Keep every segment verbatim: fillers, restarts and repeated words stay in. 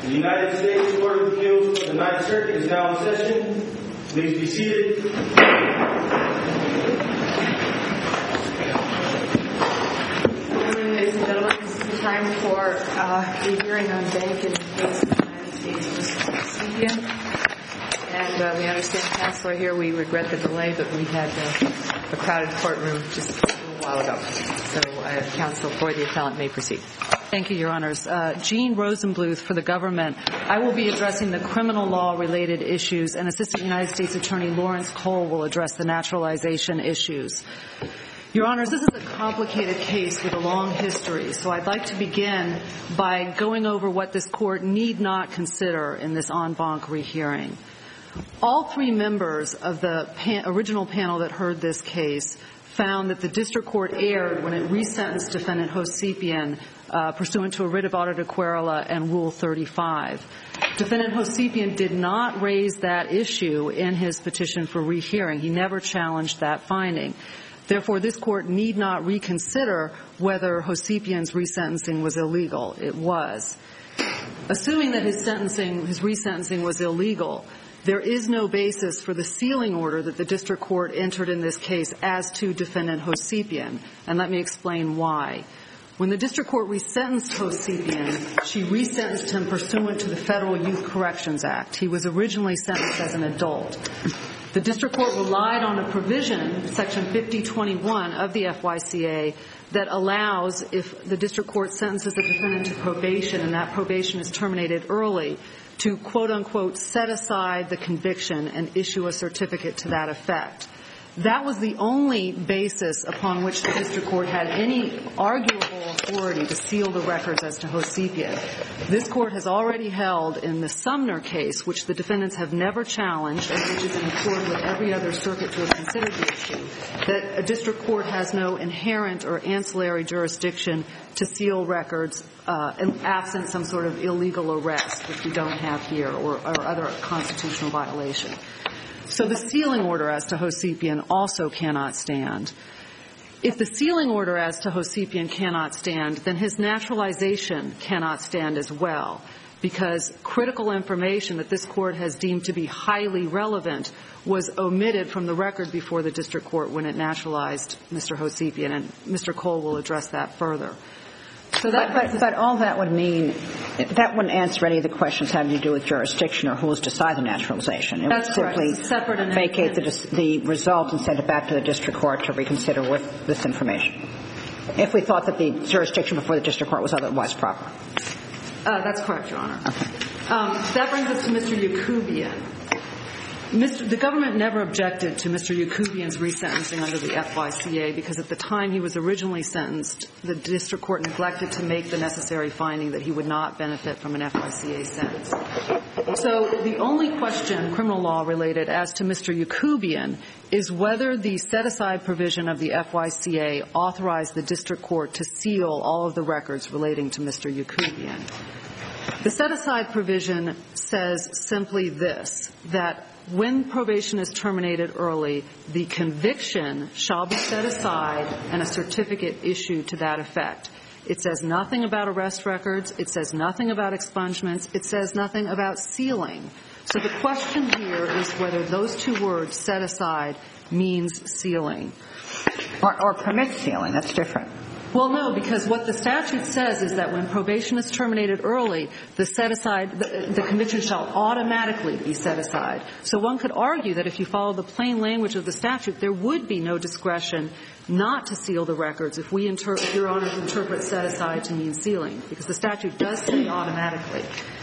The United States Court of Appeals for the Ninth Circuit is now in session. Please be seated. Good morning, ladies and gentlemen. This is the time for uh, the hearing on Bank in the case of the United States versus Hovsepian. And uh, we understand, Counselor, here we regret the delay, but we had uh, a crowded courtroom just a little while ago. So, uh, Counsel for the appellant may proceed. Thank you, Your Honors. Uh, Jean Rosenbluth for the government. I will be addressing the criminal law-related issues, and Assistant United States Attorney Lawrence Cole will address the naturalization issues. Your Honors, this is a complicated case with a long history, so I'd like to begin by going over what this Court need not consider in this en banc rehearing. All three members of the pan- original panel that heard this case found that the district court erred when it resentenced defendant Hovsepian uh, pursuant to a writ of auto de querela and Rule thirty-five. Defendant Hovsepian did not raise that issue in his petition for rehearing. He never challenged that finding. Therefore, this Court need not reconsider whether Hovsepian's resentencing was illegal. It was. Assuming that his sentencing, his resentencing was illegal, there is no basis for the sealing order that the district court entered in this case as to defendant Hovsepian, and let me explain why. When the district court resentenced Hovsepian, she resentenced him pursuant to the Federal Youth Corrections Act. He was originally sentenced as an adult. The district court relied on a provision, Section fifty twenty-one of the F Y C A, that allows, if the district court sentences a defendant to probation and that probation is terminated early, to quote-unquote set aside the conviction and issue a certificate to that effect. That was the only basis upon which the district court had any arguable authority to seal the records as to Hovsepian. This Court has already held in the Sumner case, which the defendants have never challenged and which is in accord with every other circuit to have considered the issue, that a district court has no inherent or ancillary jurisdiction to seal records uh, absent some sort of illegal arrest, which we don't have here, or, or other constitutional violation. So the sealing order as to Hovsepian also cannot stand. If the sealing order as to Hovsepian cannot stand, then his naturalization cannot stand as well, because critical information that this Court has deemed to be highly relevant was omitted from the record before the district court when it naturalized Mister Hovsepian, and Mister Cole will address that further. So that, but, but, but all that would mean, that wouldn't answer any of the questions having to do with jurisdiction or who is decide the naturalization. It That's would simply separate and vacate the, the result and send it back to the district court to reconsider with this information, if we thought that the jurisdiction before the district court was otherwise proper. Uh, that's correct, Your Honor. Okay. Um, that brings us to Mister Yacoubian. Mister The government never objected to Mister Yacoubian's resentencing under the F Y C A because at the time he was originally sentenced, the district court neglected to make the necessary finding that he would not benefit from an F Y C A sentence. So the only question, criminal law related, as to Mister Yacoubian is whether the set-aside provision of the F Y C A authorized the district court to seal all of the records relating to Mister Yacoubian. The set-aside provision says simply this, that when probation is terminated early, the conviction shall be set aside and a certificate issued to that effect. It says nothing about arrest records. It says nothing about expungements. It says nothing about sealing. So the question here is whether those two words, set aside, means sealing. Or, or permit sealing. That's different. Well, no, because what the statute says is that when probation is terminated early, the set aside, the, the conviction shall automatically be set aside. So one could argue that if you follow the plain language of the statute, there would be no discretion not to seal the records if we inter- if Your Honor interpret set aside to mean sealing, because the statute does say automatically.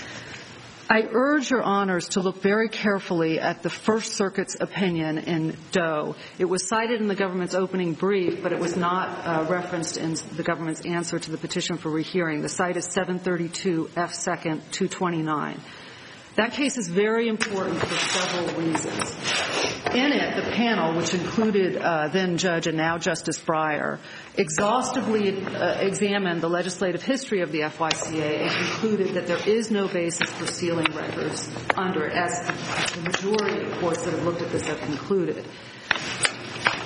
I urge Your Honors to look very carefully at the First Circuit's opinion in Doe. It was cited in the government's opening brief, but it was not uh, referenced in the government's answer to the petition for rehearing. The site is seven thirty-two F second two twenty-nine. That case is very important for several reasons. In it, the panel, which included uh, then Judge and now Justice Breyer, exhaustively uh, examined the legislative history of the F Y C A and concluded that there is no basis for sealing records under it, as the majority of courts that have looked at this have concluded.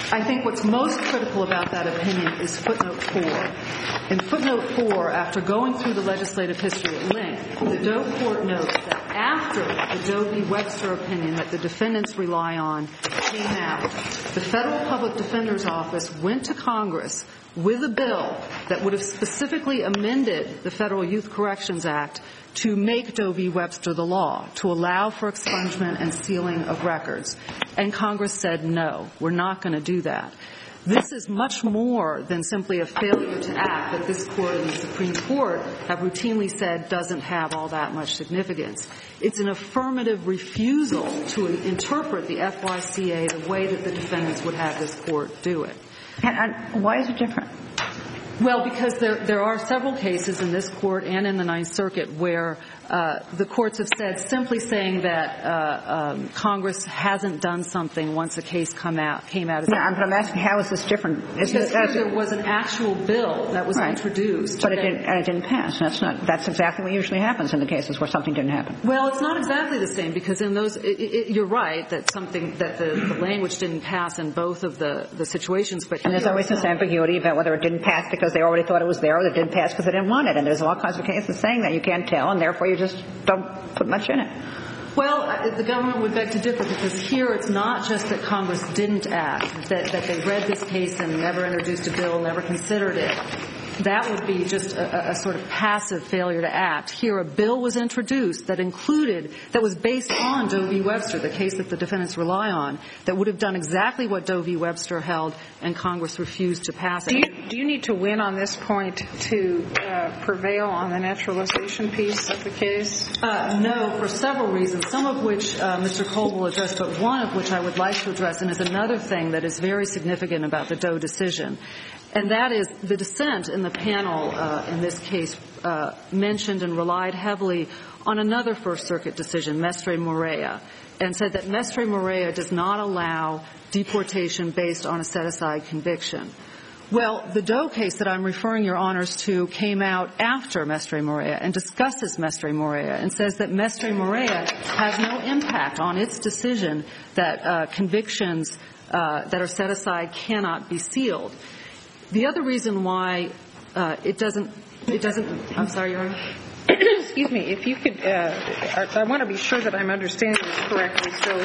I think what's most critical about that opinion is footnote four. In footnote four, after going through the legislative history at length, the Doe Court notes that after the Doe v. Webster opinion that the defendants rely on came out, the Federal Public Defender's Office went to Congress with a bill that would have specifically amended the Federal Youth Corrections Act to make Doe v. Webster the law, to allow for expungement and sealing of records. And Congress said, no, we're not going to do that. This is much more than simply a failure to act that this Court and the Supreme Court have routinely said doesn't have all that much significance. It's an affirmative refusal to interpret the F Y C A the way that the defendants would have this Court do it. And, and why is it different? Well, because there there are several cases in this Court and in the Ninth Circuit where uh, the courts have said simply saying that uh, um, Congress hasn't done something once a case come out came out. As yeah, but I'm asking how is this different? Is because it, there was an actual bill that was right. introduced, but it didn't, and it didn't pass. That's not. That's exactly what usually happens in the cases where something didn't happen. Well, it's not exactly the same because in those, it, it, you're right that something that the, the language didn't pass in both of the the situations. But and there's always this ambiguity about whether it didn't pass because they already thought it was there, or it didn't pass because they didn't want it. And there's all kinds of cases saying that you can't tell, and therefore you just don't put much in it. Well, the government would beg to differ because here it's not just that Congress didn't act, that, that they read this case and never introduced a bill, never considered it. That would be just a, a sort of passive failure to act. Here a bill was introduced that included, that was based on Doe v. Webster, the case that the defendants rely on, that would have done exactly what Doe v. Webster held, and Congress refused to pass it. Do you, do you need to win on this point to uh, prevail on the naturalization piece of the case? Uh, no, for several reasons, some of which uh, Mister Cole will address, but one of which I would like to address, and is another thing that is very significant about the Doe decision. And that is the dissent in the panel uh, in this case uh, mentioned and relied heavily on another First Circuit decision, Mestre Morea, and said that Mestre Morea does not allow deportation based on a set-aside conviction. Well, the Doe case that I'm referring your honors to came out after Mestre Morea and discusses Mestre Morea and says that Mestre Morea has no impact on its decision that uh, convictions uh, that are set aside cannot be sealed. The other reason why uh, it doesn't, it doesn't, I'm sorry, Your Honor. Excuse me, if you could, uh, I, I want to be sure that I'm understanding this correctly. So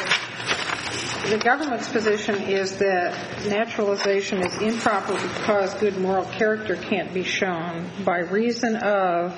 the government's position is that naturalization is improper because good moral character can't be shown by reason of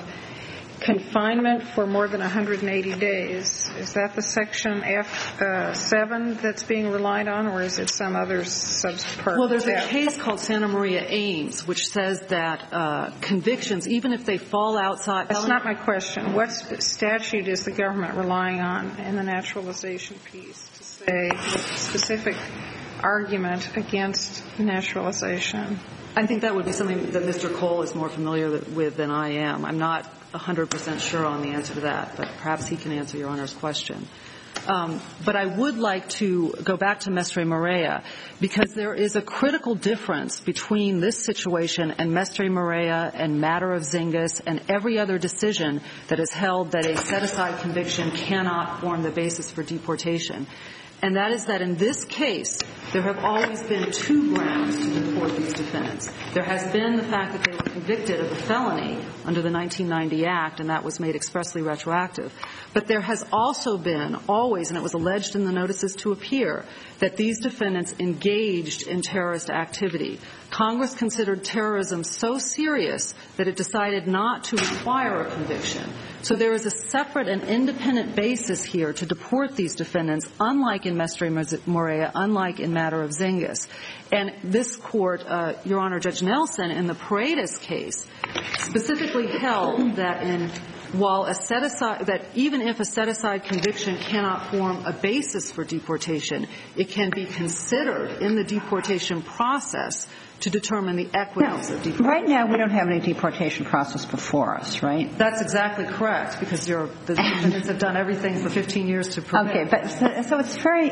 confinement for more than one hundred eighty days. Is that the section F seven that's being relied on, or is it some other subpart? Well, there's a case called Santa Maria Ames, which says that uh, convictions, even if they fall outside... That's not my question. What statute is the government relying on in the naturalization piece to say a specific argument against naturalization? I think that would be something that Mister Cole is more familiar with than I am. I'm not one hundred percent sure on the answer to that, but perhaps he can answer Your Honor's question. Um, but I would like to go back to Mestre Morea because there is a critical difference between this situation and Mestre Morea and Matter of Zingis and every other decision that has held that a set-aside conviction cannot form the basis for deportation. And that is that in this case, there have always been two grounds to deport these defendants. There has been the fact that they were convicted of a felony under the nineteen ninety Act, and that was made expressly retroactive. But there has also been always, and it was alleged in the notices to appear, that these defendants engaged in terrorist activity. Congress considered terrorism so serious that it decided not to require a conviction. So there is a separate and independent basis here to deport these defendants, unlike in Mestre Morea, unlike in Matter of Zingis. And this Court, uh, Your Honor, Judge Nelson, in the Paredes case, specifically held that in while a set-aside, that even if a set-aside conviction cannot form a basis for deportation, it can be considered in the deportation process to determine the equities of deportation. Right now, we don't have any deportation process before us, right? That's exactly correct, because you're, the defendants have done everything for fifteen years to prevent. Okay, but so, so it's very,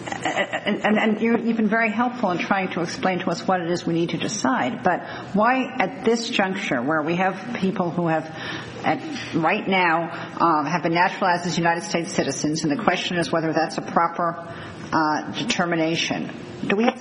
and, and, and you're, you've been very helpful in trying to explain to us what it is we need to decide. But why, at this juncture, where we have people who have, at, right now, um, have been naturalized as United States citizens, and the question is whether that's a proper uh, determination. Do we have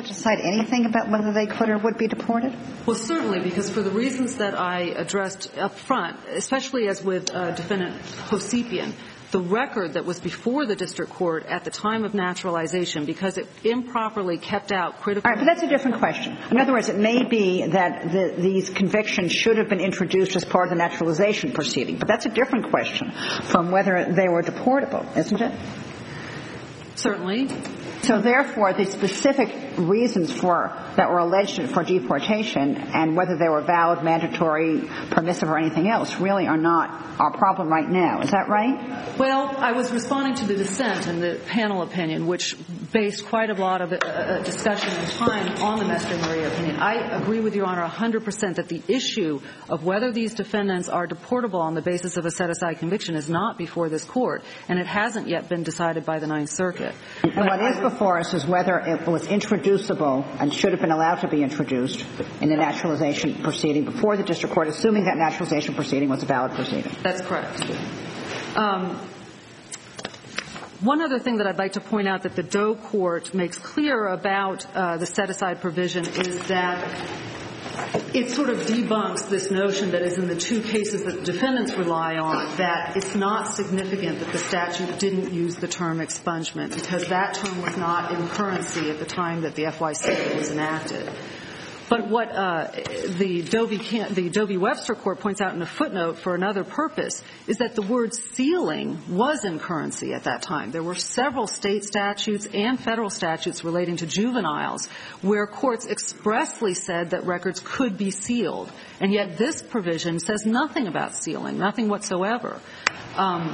to decide anything about whether they could or would be deported? Well, certainly, because for the reasons that I addressed up front, especially as with uh, Defendant Hovsepian, the record that was before the district court at the time of naturalization, because it improperly kept out critical... All right, but that's a different question. In other words, it may be that the, these convictions should have been introduced as part of the naturalization proceeding, but that's a different question from whether they were deportable, isn't it? Certainly. So therefore, the specific reasons for that were alleged for deportation and whether they were valid, mandatory, permissive, or anything else really are not our problem right now. Is that right? Well, I was responding to the dissent in the panel opinion, which based quite a lot of uh, discussion and time on the Mestre-Maria opinion. I agree with Your Honor one hundred percent that the issue of whether these defendants are deportable on the basis of a set-aside conviction is not before this court, and it hasn't yet been decided by the Ninth Circuit. And but what is before us is whether it was introducible and should have been allowed to be introduced in the naturalization proceeding before the district court, assuming that naturalization proceeding was a valid proceeding. That's correct. Um, one other thing that I'd like to point out that the Doe Court makes clear about uh, the set-aside provision is that it sort of debunks this notion that is in the two cases that defendants rely on, that it's not significant that the statute didn't use the term expungement, because that term was not in currency at the time that the F Y C was enacted. But what uh, the Dovey-Webster Court points out in a footnote for another purpose is that the word sealing was in currency at that time. There were several state statutes and federal statutes relating to juveniles where courts expressly said that records could be sealed. And yet this provision says nothing about sealing, nothing whatsoever. Um,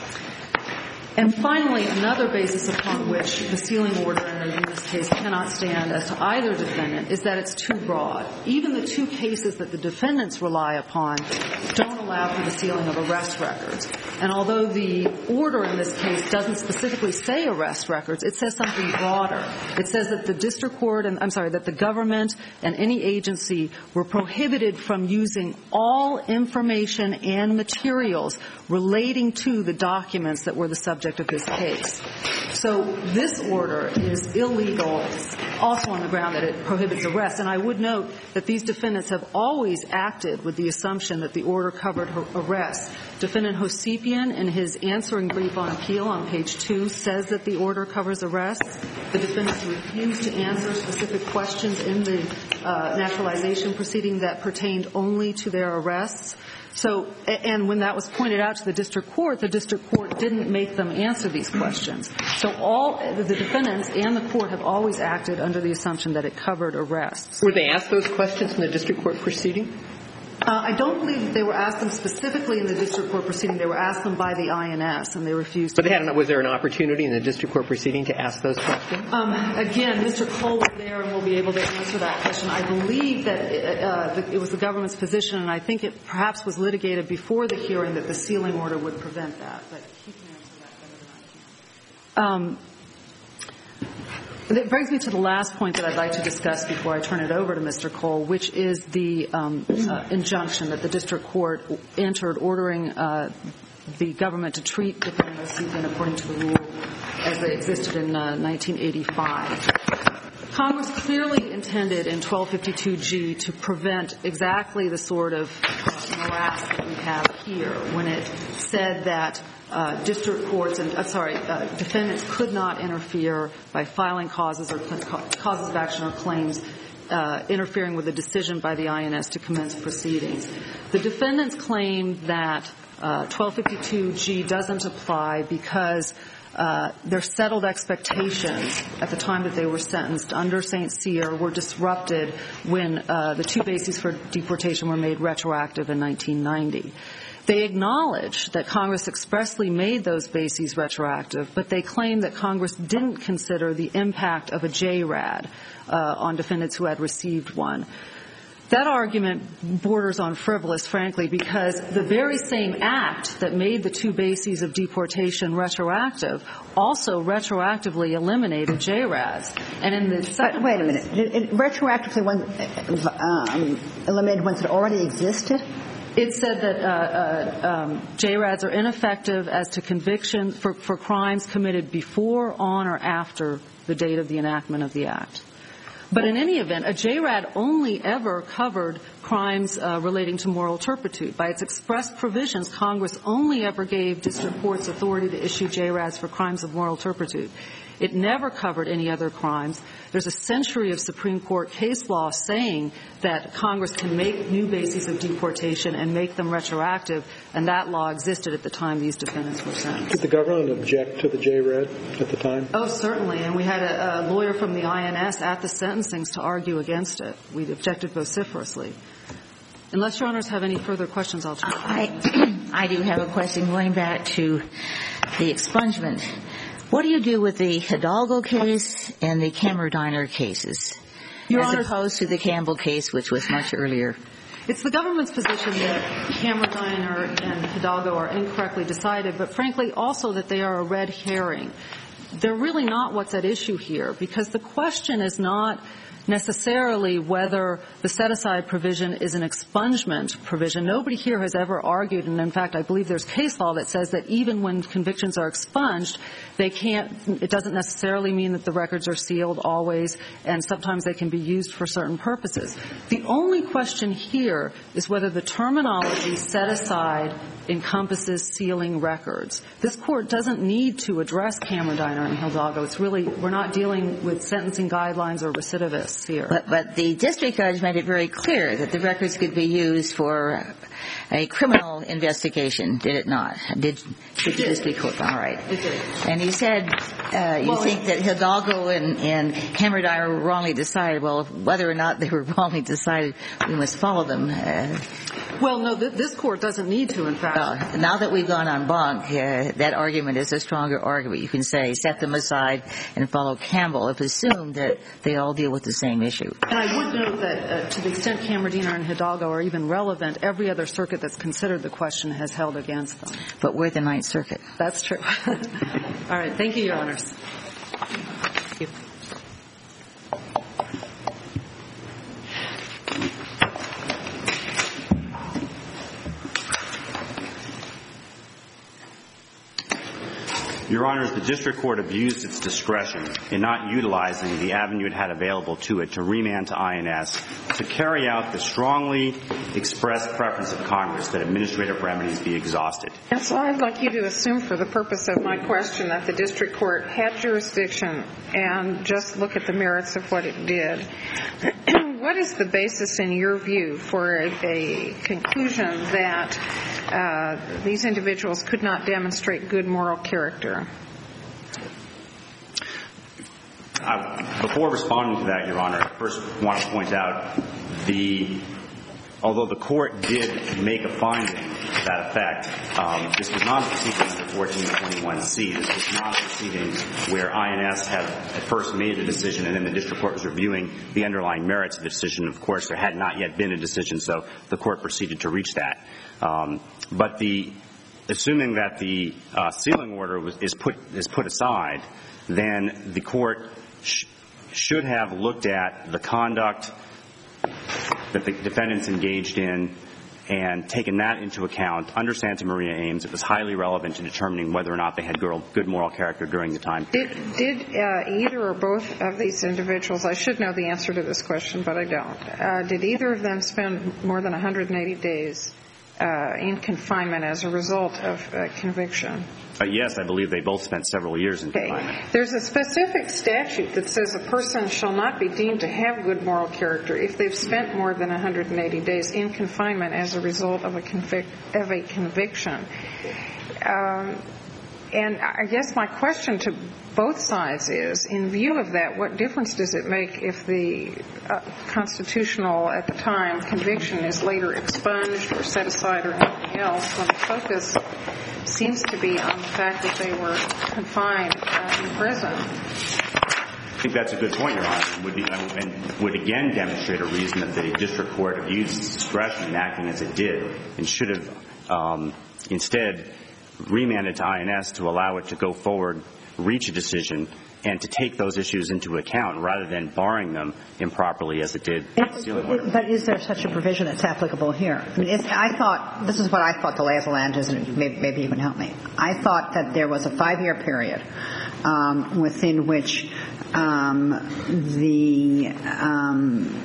And finally, another basis upon which the sealing order in this case cannot stand as to either defendant is that it's too broad. Even the two cases that the defendants rely upon don't allow for the sealing of arrest records. And although the order in this case doesn't specifically say arrest records, it says something broader. It says that the district court and, I'm sorry, that the government and any agency were prohibited from using all information and materials relating to the documents that were the subject of this case. So this order is illegal, also on the ground that it prohibits arrest. And I would note that these defendants have always acted with the assumption that the order covered arrest. Defendant Hovsepian, in his answering brief on appeal on page two, says that the order covers arrests. The defendants refused to answer specific questions in the uh, naturalization proceeding that pertained only to their arrests. So, and when that was pointed out to the district court, the district court didn't make them answer these questions. So all the defendants and the court have always acted under the assumption that it covered arrests. Were they asked those questions in the district court proceeding? Uh, I don't believe that they were asked them specifically in the district court proceeding. They were asked them by the I N S, and they refused. But they had, was there an opportunity in the district court proceeding to ask those questions? Um, again, Mister Cole was there and will be able to answer that question. I believe that it, uh, it was the government's position, and I think it perhaps was litigated before the hearing that the sealing order would prevent that. But he can answer that better than I can. Um, That brings me to the last point that I'd like to discuss before I turn it over to Mister Cole, which is the um, uh, injunction that the district court entered ordering uh, the government to treat Defendant Hovsepian according to the rule as they existed in uh, nineteen eighty-five. Congress clearly intended in twelve fifty-two G to prevent exactly the sort of uh, morass that we have here when it said that Uh, district courts and, uh, sorry, uh, defendants could not interfere by filing causes or causes of action or claims uh, interfering with a decision by the I N S to commence proceedings. The defendants claim that uh, twelve fifty-two G doesn't apply because uh, their settled expectations at the time that they were sentenced under Saint Cyr were disrupted when uh, the two bases for deportation were made retroactive in nineteen ninety. They acknowledge that Congress expressly made those bases retroactive, but they claim that Congress didn't consider the impact of a J R A D uh, on defendants who had received one. That argument borders on frivolous, frankly, because the very same act that made the two bases of deportation retroactive also retroactively eliminated J R A Ds. And in the second Wait a minute. It, it retroactively one, um, eliminated ones that already existed? It said that uh, uh, um, J R A Ds are ineffective as to conviction for, for crimes committed before, on, or after the date of the enactment of the Act. But in any event, a J RAD only ever covered crimes uh, relating to moral turpitude. By its express provisions, Congress only ever gave district courts authority to issue J RADs for crimes of moral turpitude. It never covered any other crimes. There's a century of Supreme Court case law saying that Congress can make new bases of deportation and make them retroactive, and that law existed at the time these defendants were sentenced. Did the government object to the J RAD at the time? Oh, certainly, and we had a, a lawyer from the I N S at the sentencings to argue against it. We objected vociferously. Unless Your Honors have any further questions, I'll turn it I, I do have a question going back to the expungement. What do you do with the Hidalgo case and the Camerodiner cases, Your as Honors, opposed to the Campbell case, which was much earlier? It's the government's position that Camerodiner and Hidalgo are incorrectly decided, but frankly also that they are a red herring. They're really not what's at issue here, because the question is not necessarily whether the set-aside provision is an expungement provision. Nobody here has ever argued, and in fact I believe there's case law that says that even when convictions are expunged, they can't, it doesn't necessarily mean that the records are sealed always, and sometimes they can be used for certain purposes. The only question here is whether the terminology set aside encompasses sealing records. This Court doesn't need to address Camerodiner and Hidalgo. It's really, we're not dealing with sentencing guidelines or recidivists here. But, but the district judge made it very clear that the records could be used for a criminal investigation, did it not? Did, did the district court? All right. It did. And he said, uh, you well, think that Hidalgo and, and Camerodiner were wrongly decided. Well, whether or not they were wrongly decided, we must follow them. Uh, well, no, th- this Court doesn't need to, in fact. Well, now that we've gone en banc, uh, that argument is a stronger argument. You can say, set them aside and follow Campbell, if assumed that they all deal with the same issue. And I would note that uh, to the extent Camerodiner and Hidalgo are even relevant, every other circuit that's considered the question has held against them. But we're the Ninth Circuit. That's true. All right. Thank you, Your Honors. Thank you. Your Honors, the District Court abused its discretion in not utilizing the avenue it had available to it to remand to I N S to carry out the strongly expressed preference of Congress that administrative remedies be exhausted. And so I'd like you to assume for the purpose of my question that the District Court had jurisdiction and just look at the merits of what it did. What is the basis, in your view, for a, a conclusion that uh, these individuals could not demonstrate good moral character? Uh, before responding to that, Your Honor, I first want to point out the, although the Court did make a finding to that effect, um, this was not a proceeding under fourteen twenty-one C. This was not a proceeding where I N S had at first made a decision and then the District Court was reviewing the underlying merits of the decision. Of course, there had not yet been a decision, so the Court proceeded to reach that. Um, but the, assuming that the uh, sealing order was, is put is put aside, then the Court sh- should have looked at the conduct that the defendants engaged in and taken that into account. Under Santa Maria Ames, it was highly relevant to determining whether or not they had good moral character during the time period. Did, did uh, either or both of these individuals, I should know the answer to this question, but I don't, uh, did either of them spend more than one hundred eighty days uh, in confinement as a result of uh, conviction? Uh, yes, I believe they both spent several years in okay. confinement. There's a specific statute that says a person shall not be deemed to have good moral character if they've spent more than one hundred eighty days in confinement as a result of a, convic- of a conviction. Um, and I guess my question to both sides is, in view of that, what difference does it make if the uh, constitutional, at the time, conviction is later expunged or set aside or anything else, when the focus seems to be on the fact that they were confined uh, in prison? I think that's a good point, Your Honor, and would, be, and would again demonstrate a reason that the District Court abused its discretion in acting as it did and should have um, instead remanded to I N S to allow it to go forward, reach a decision, and to take those issues into account rather than barring them improperly as it did. But is there such a provision that's applicable here? I mean, it's, I thought, this is what I thought the lay of the land is, and maybe, maybe you can help me. I thought that there was a five-year period um, within which um, the um,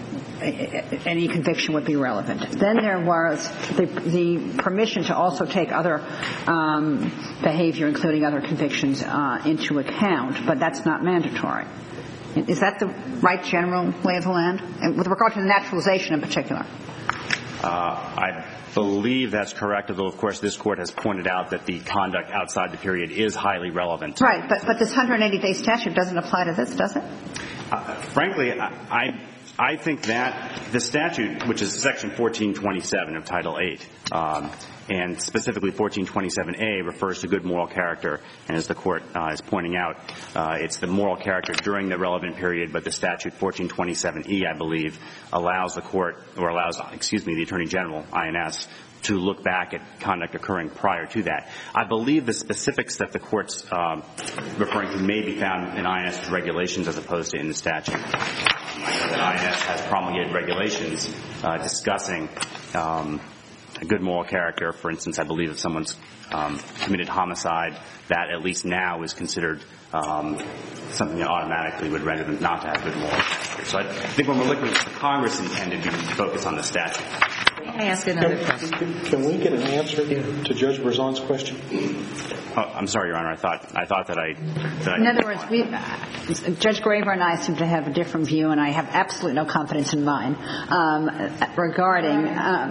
any conviction would be relevant. Then there was the, the permission to also take other um, behavior, including other convictions, uh, into account, but that's not mandatory. Is that the right general lay of the land? And with regard to the naturalization in particular? Uh, I believe that's correct, although, of course, this Court has pointed out that the conduct outside the period is highly relevant. Right, but, but this one hundred eighty day statute doesn't apply to this, does it? Uh, frankly, I... I I think that the statute, which is Section fourteen twenty-seven of Title eight, um, and specifically fourteen twenty-seven A, refers to good moral character. And as the Court uh, is pointing out, uh, it's the moral character during the relevant period, but the statute fourteen twenty-seven E, I believe, allows the Court, or allows, excuse me, the Attorney General, I N S, to look back at conduct occurring prior to that. I believe the specifics that the Court's um, referring to may be found in I N S regulations as opposed to in the statute. I know that I N S has promulgated regulations uh, discussing um, a good moral character. For instance, I believe if someone's um, committed homicide, that at least now is considered um, something that automatically would render them not to have good moral character. So I think when we're looking at the Congress intended to focus on the statute. May I ask another question? Can, can we get an answer to Judge Berzon's question? Oh, I'm sorry, Your Honor. I thought I thought that I. That in I other words, we, uh, Judge Graver and I seem to have a different view, and I have absolutely no confidence in mine um, regarding um,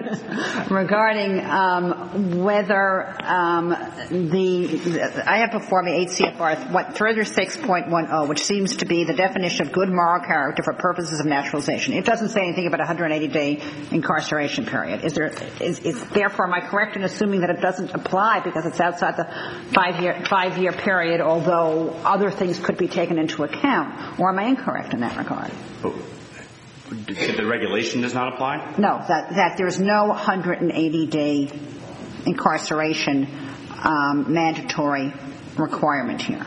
regarding um, whether um, the, the I have before me eight C F R what thirty-six point ten, which seems to be the definition of good moral character for purposes of naturalization. It doesn't say anything about a one hundred eighty day incarceration period. Is there? Is, is therefore, am I correct in assuming that it doesn't apply because it's outside the five-year five-year period, although other things could be taken into account? Or am I incorrect in that regard? Oh. The regulation does not apply? No, that, that there's no one hundred eighty day incarceration um, mandatory requirement here.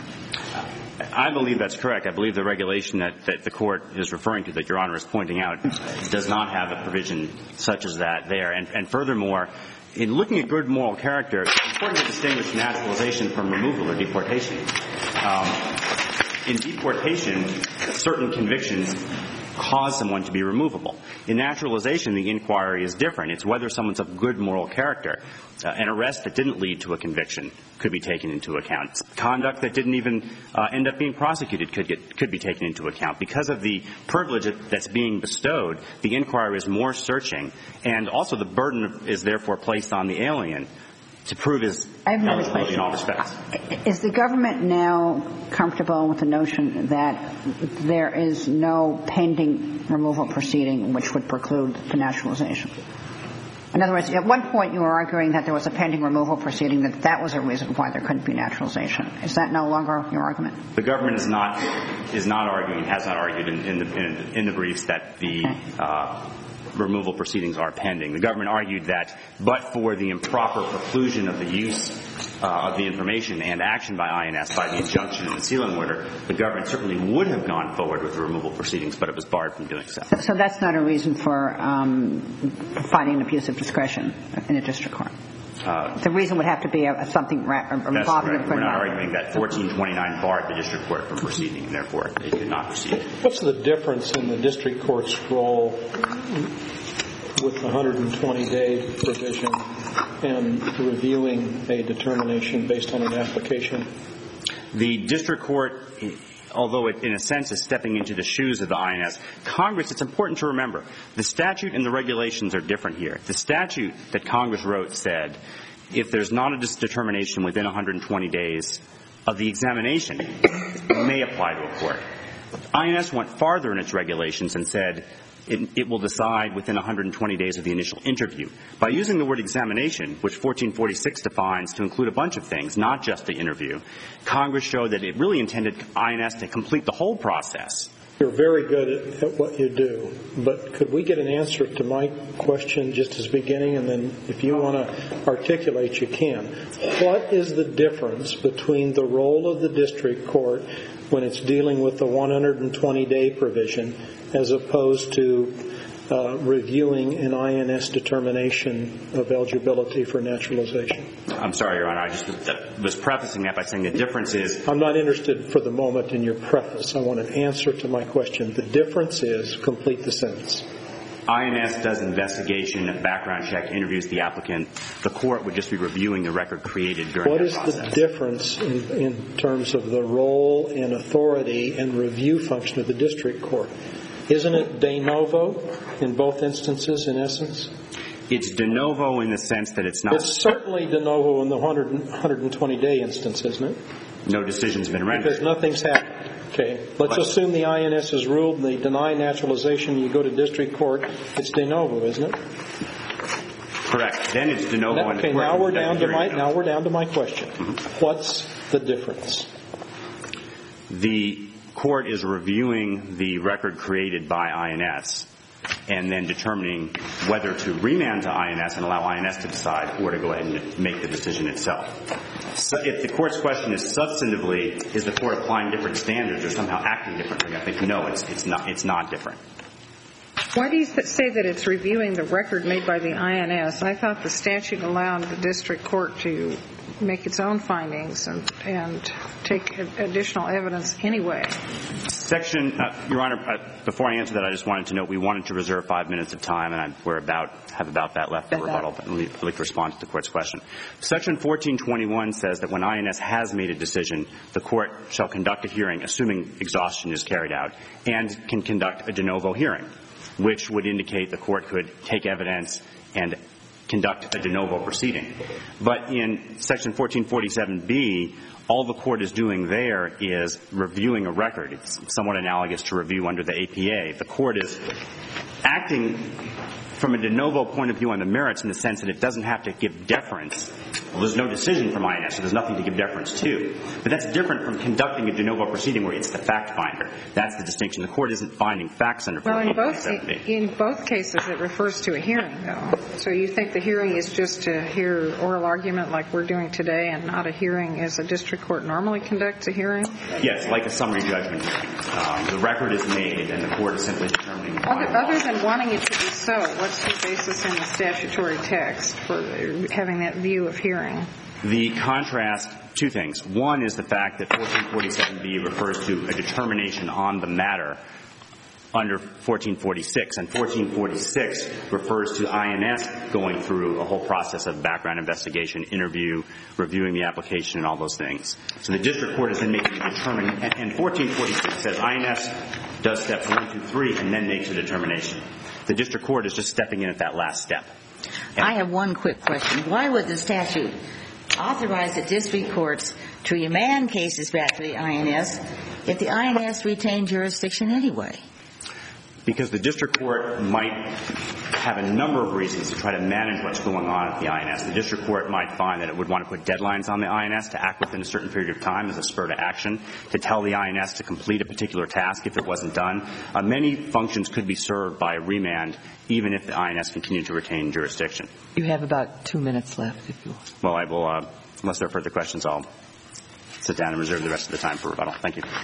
I believe that's correct. I believe the regulation that, that the Court is referring to, that Your Honor is pointing out, does not have a provision such as that there. And, and furthermore, in looking at good moral character, it's important to distinguish naturalization from removal or deportation. Um, in deportation, certain convictions cause someone to be removable. In naturalization, the inquiry is different. It's whether someone's of good moral character. Uh, an arrest that didn't lead to a conviction could be taken into account. Conduct that didn't even uh, end up being prosecuted could get, could be taken into account. Because of the privilege that's being bestowed, the inquiry is more searching, and also the burden is therefore placed on the alien to prove his eligibility in all respects. Is the government now comfortable with the notion that there is no pending removal proceeding which would preclude the naturalization? In other words, at one point you were arguing that there was a pending removal proceeding, that that was a reason why there couldn't be naturalization. Is that no longer your argument? The government is not is not arguing, has not argued in, in, the, in, in the briefs that the okay. uh, removal proceedings are pending. The government argued that, but for the improper preclusion of the use uh, of the information and action by I N S, by the injunction and the sealing order, the government certainly would have gone forward with the removal proceedings, but it was barred from doing so. So, so that's not a reason for um, finding an abuse of discretion in a district court? Uh, the reason would have to be a, a something ra- a that's involving correct. We're not arguing that fourteen twenty-nine barred the district court from proceeding, and therefore they could not proceed. What's the difference in the district court's role with the one hundred twenty day provision and reviewing a determination based on an application? The district court, although it in a sense is stepping into the shoes of the I N S, Congress, it's important to remember, the statute and the regulations are different here. The statute that Congress wrote said if there's not a determination within one hundred twenty days of the examination, it may apply to a court. I N S went farther in its regulations and said it, it will decide within one hundred twenty days of the initial interview. By using the word examination, which fourteen forty-six defines to include a bunch of things, not just the interview, Congress showed that it really intended I N S to complete the whole process. You're very good at, at what you do, but could we get an answer to my question just as beginning, and then if you want to articulate, you can. What is the difference between the role of the district court when it's dealing with the one hundred twenty day provision as opposed to uh, reviewing an I N S determination of eligibility for naturalization? I'm sorry, Your Honor. I just was prefacing that by saying the difference is... I'm not interested for the moment in your preface. I want an answer to my question. The difference is, complete the sentence. I N S does investigation, background check, interviews the applicant. The court would just be reviewing the record created during what that process. What is the difference in, in terms of the role and authority and review function of the district court? Isn't it de novo in both instances, in essence? It's de novo in the sense that it's not... It's certainly de novo in the one hundred twenty day instance, isn't it? No decision's been rendered. Because nothing's happened. Okay. Let's but, assume the I N S is ruled and they deny naturalization. You go to district court. It's de novo, isn't it? Correct. Then it's de novo. Now, okay. Now we're down to my now we're down to my question. Mm-hmm. What's the difference? The court is reviewing the record created by I N S and then determining whether to remand to I N S and allow I N S to decide or to go ahead and make the decision itself. So if the court's question is substantively, is the court applying different standards or somehow acting differently, I think no, it's, it's not. It's not different. Why do you say that it's reviewing the record made by the I N S? I thought the statute allowed the district court to make its own findings and, and take additional evidence anyway. Section, uh, Your Honor, uh, before I answer that, I just wanted to note we wanted to reserve five minutes of time, and I, we're about have about that left for rebuttal, but I'd like to respond to the court's question. Section fourteen twenty-one says that when I N S has made a decision, the court shall conduct a hearing, assuming exhaustion is carried out, and can conduct a de novo hearing, which would indicate the court could take evidence and conduct a de novo proceeding. But in Section fourteen forty-seven B, all the court is doing there is reviewing a record. It's somewhat analogous to review under the A P A. The court is acting from a de novo point of view on the merits in the sense that it doesn't have to give deference. Well, there's no decision from I N S, so there's nothing to give deference to. But that's different from conducting a de novo proceeding where it's the fact finder. That's the distinction. The court isn't finding facts under fourteen forty-seven B. Well, in both, in both cases, it refers to a hearing, though. So you think the hearing is just to hear oral argument like we're doing today and not a hearing as a district court normally conducts a hearing? Yes, like a summary judgment hearing. Um, the record is made and the court is simply determining. Other, other than wanting it to be so, what's the basis in the statutory text for having that view of hearing? The contrast, two things. One is the fact that fourteen forty-seven B refers to a determination on the matter under fourteen forty-six, and fourteen forty-six refers to I N S going through a whole process of background investigation, interview, reviewing the application, and all those things. So the district court is then making a determination, and, and fourteen forty-six says I N S does steps one, two, three, and then makes a determination. The district court is just stepping in at that last step. And I have one quick question. Why would the statute authorize the district courts to remand cases back to the I N S if the I N S retained jurisdiction anyway? Because the district court might have a number of reasons to try to manage what's going on at the I N S. The district court might find that it would want to put deadlines on the I N S to act within a certain period of time as a spur to action, to tell the I N S to complete a particular task if it wasn't done. Uh, many functions could be served by a remand even if the I N S continued to retain jurisdiction. You have about two minutes left, if you will. Well, I will, uh, unless there are further questions, I'll sit down and reserve the rest of the time for rebuttal. Thank you.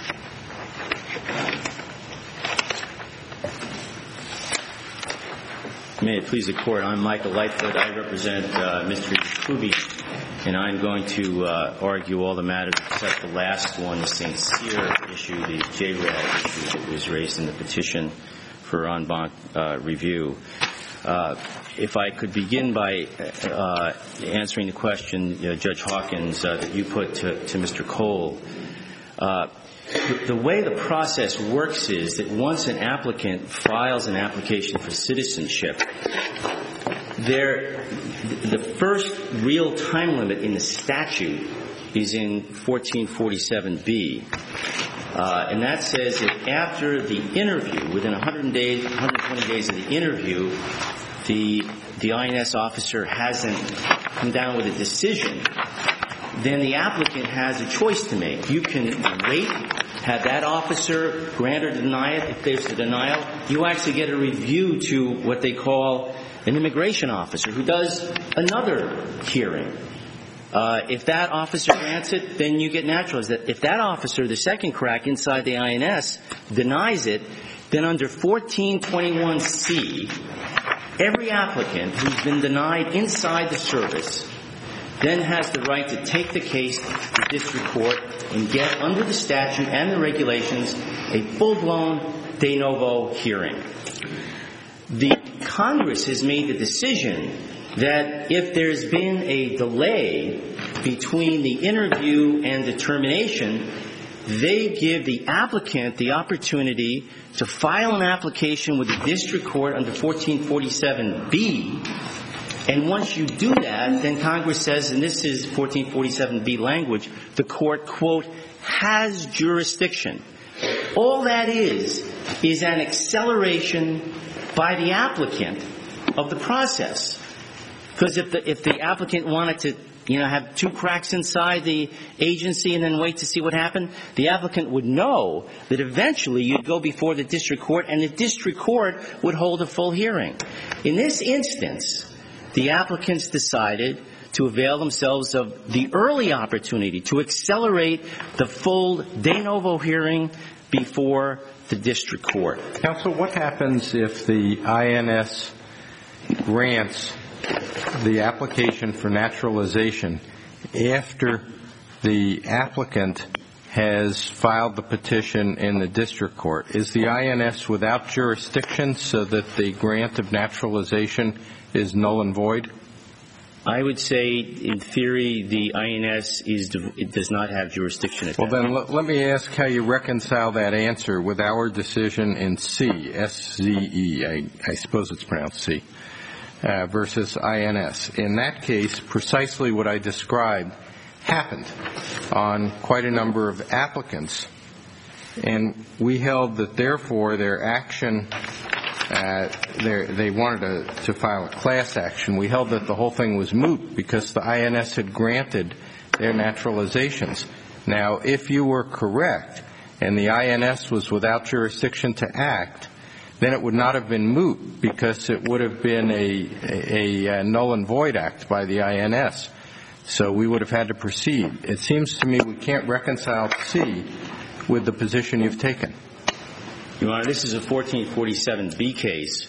May it please the Court, I'm Michael Lightfoot. I represent uh, Mister Kuby, and I'm going to uh, argue all the matters except the last one, the Saint Cyr issue, the J R A D issue that was raised in the petition for en banc uh, review. Uh, if I could begin by uh, answering the question, uh, Judge Hawkins, uh, that you put to, to Mister Cole. Uh, The way the process works is that once an applicant files an application for citizenship, there, the first real time limit in the statute is in fourteen forty-seven B. Uh, and that says that after the interview, within one hundred days, one hundred twenty days of the interview, the, the I N S officer hasn't come down with a decision, then the applicant has a choice to make. You can wait, have that officer grant or deny it. If there's a denial, you actually get a review to what they call an immigration officer who does another hearing. Uh, if that officer grants it, then you get naturalized. If that officer, the second crack inside the I N S, denies it, then under fourteen twenty-one C, every applicant who's been denied inside the service then has the right to take the case to district court and get, under the statute and the regulations, a full-blown de novo hearing. The Congress has made the decision that if there's been a delay between the interview and determination, they give the applicant the opportunity to file an application with the district court under fourteen forty-seven B. And once you do that, then Congress says, and this is fourteen forty-seven B language, the court, quote, has jurisdiction. All that is, is an acceleration by the applicant of the process. Because if the, if the applicant wanted to, you know, have two cracks inside the agency and then wait to see what happened, the applicant would know that eventually you'd go before the district court and the district court would hold a full hearing. In this instance, the applicants decided to avail themselves of the early opportunity to accelerate the full de novo hearing before the district court. Counsel, what happens if the I N S grants the application for naturalization after the applicant has filed the petition in the district court? Is the I N S without jurisdiction so that the grant of naturalization is null and void? I would say, in theory, the I N S is, it does not have jurisdiction. At well, that then point. l- let me ask how you reconcile that answer with our decision in C, S Z E, I, I suppose it's pronounced C, uh, versus I N S. In that case, precisely what I described happened on quite a number of applicants, and we held that, therefore, their action Uh, they wanted to, to file a class action. We held that the whole thing was moot because the I N S had granted their naturalizations. Now, if you were correct and the I N S was without jurisdiction to act, then it would not have been moot because it would have been a, a, a null and void act by the I N S. So we would have had to proceed. It seems to me we can't reconcile C with the position you've taken. Your Honor, this is a fourteen forty-seven B case.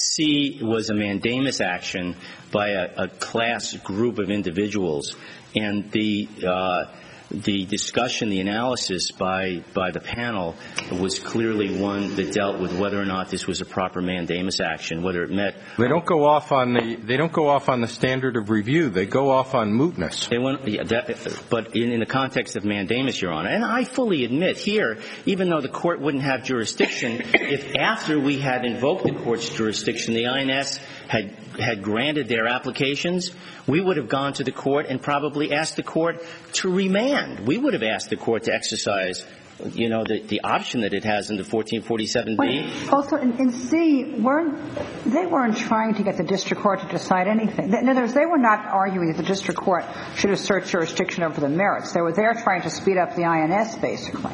C was a mandamus action by a, a class group of individuals, and the uh, the discussion, the analysis by by the panel was clearly one that dealt with whether or not this was a proper mandamus action, whether it met. They don't go off on the they don't go off on the standard of review. They go off on mootness. They went, yeah, that, but in, in the context of mandamus, Your Honor, and I fully admit here, even though the court wouldn't have jurisdiction, if after we had invoked the court's jurisdiction, the I N S had had granted their applications, we would have gone to the court and probably asked the court to remand. We would have asked the court to exercise, you know, the, the option that it has in the fourteen forty-seven B. Also, in, in C, weren't, they weren't trying to get the district court to decide anything. In other words, they were not arguing that the district court should assert jurisdiction over the merits. They were there trying to speed up the I N S, basically.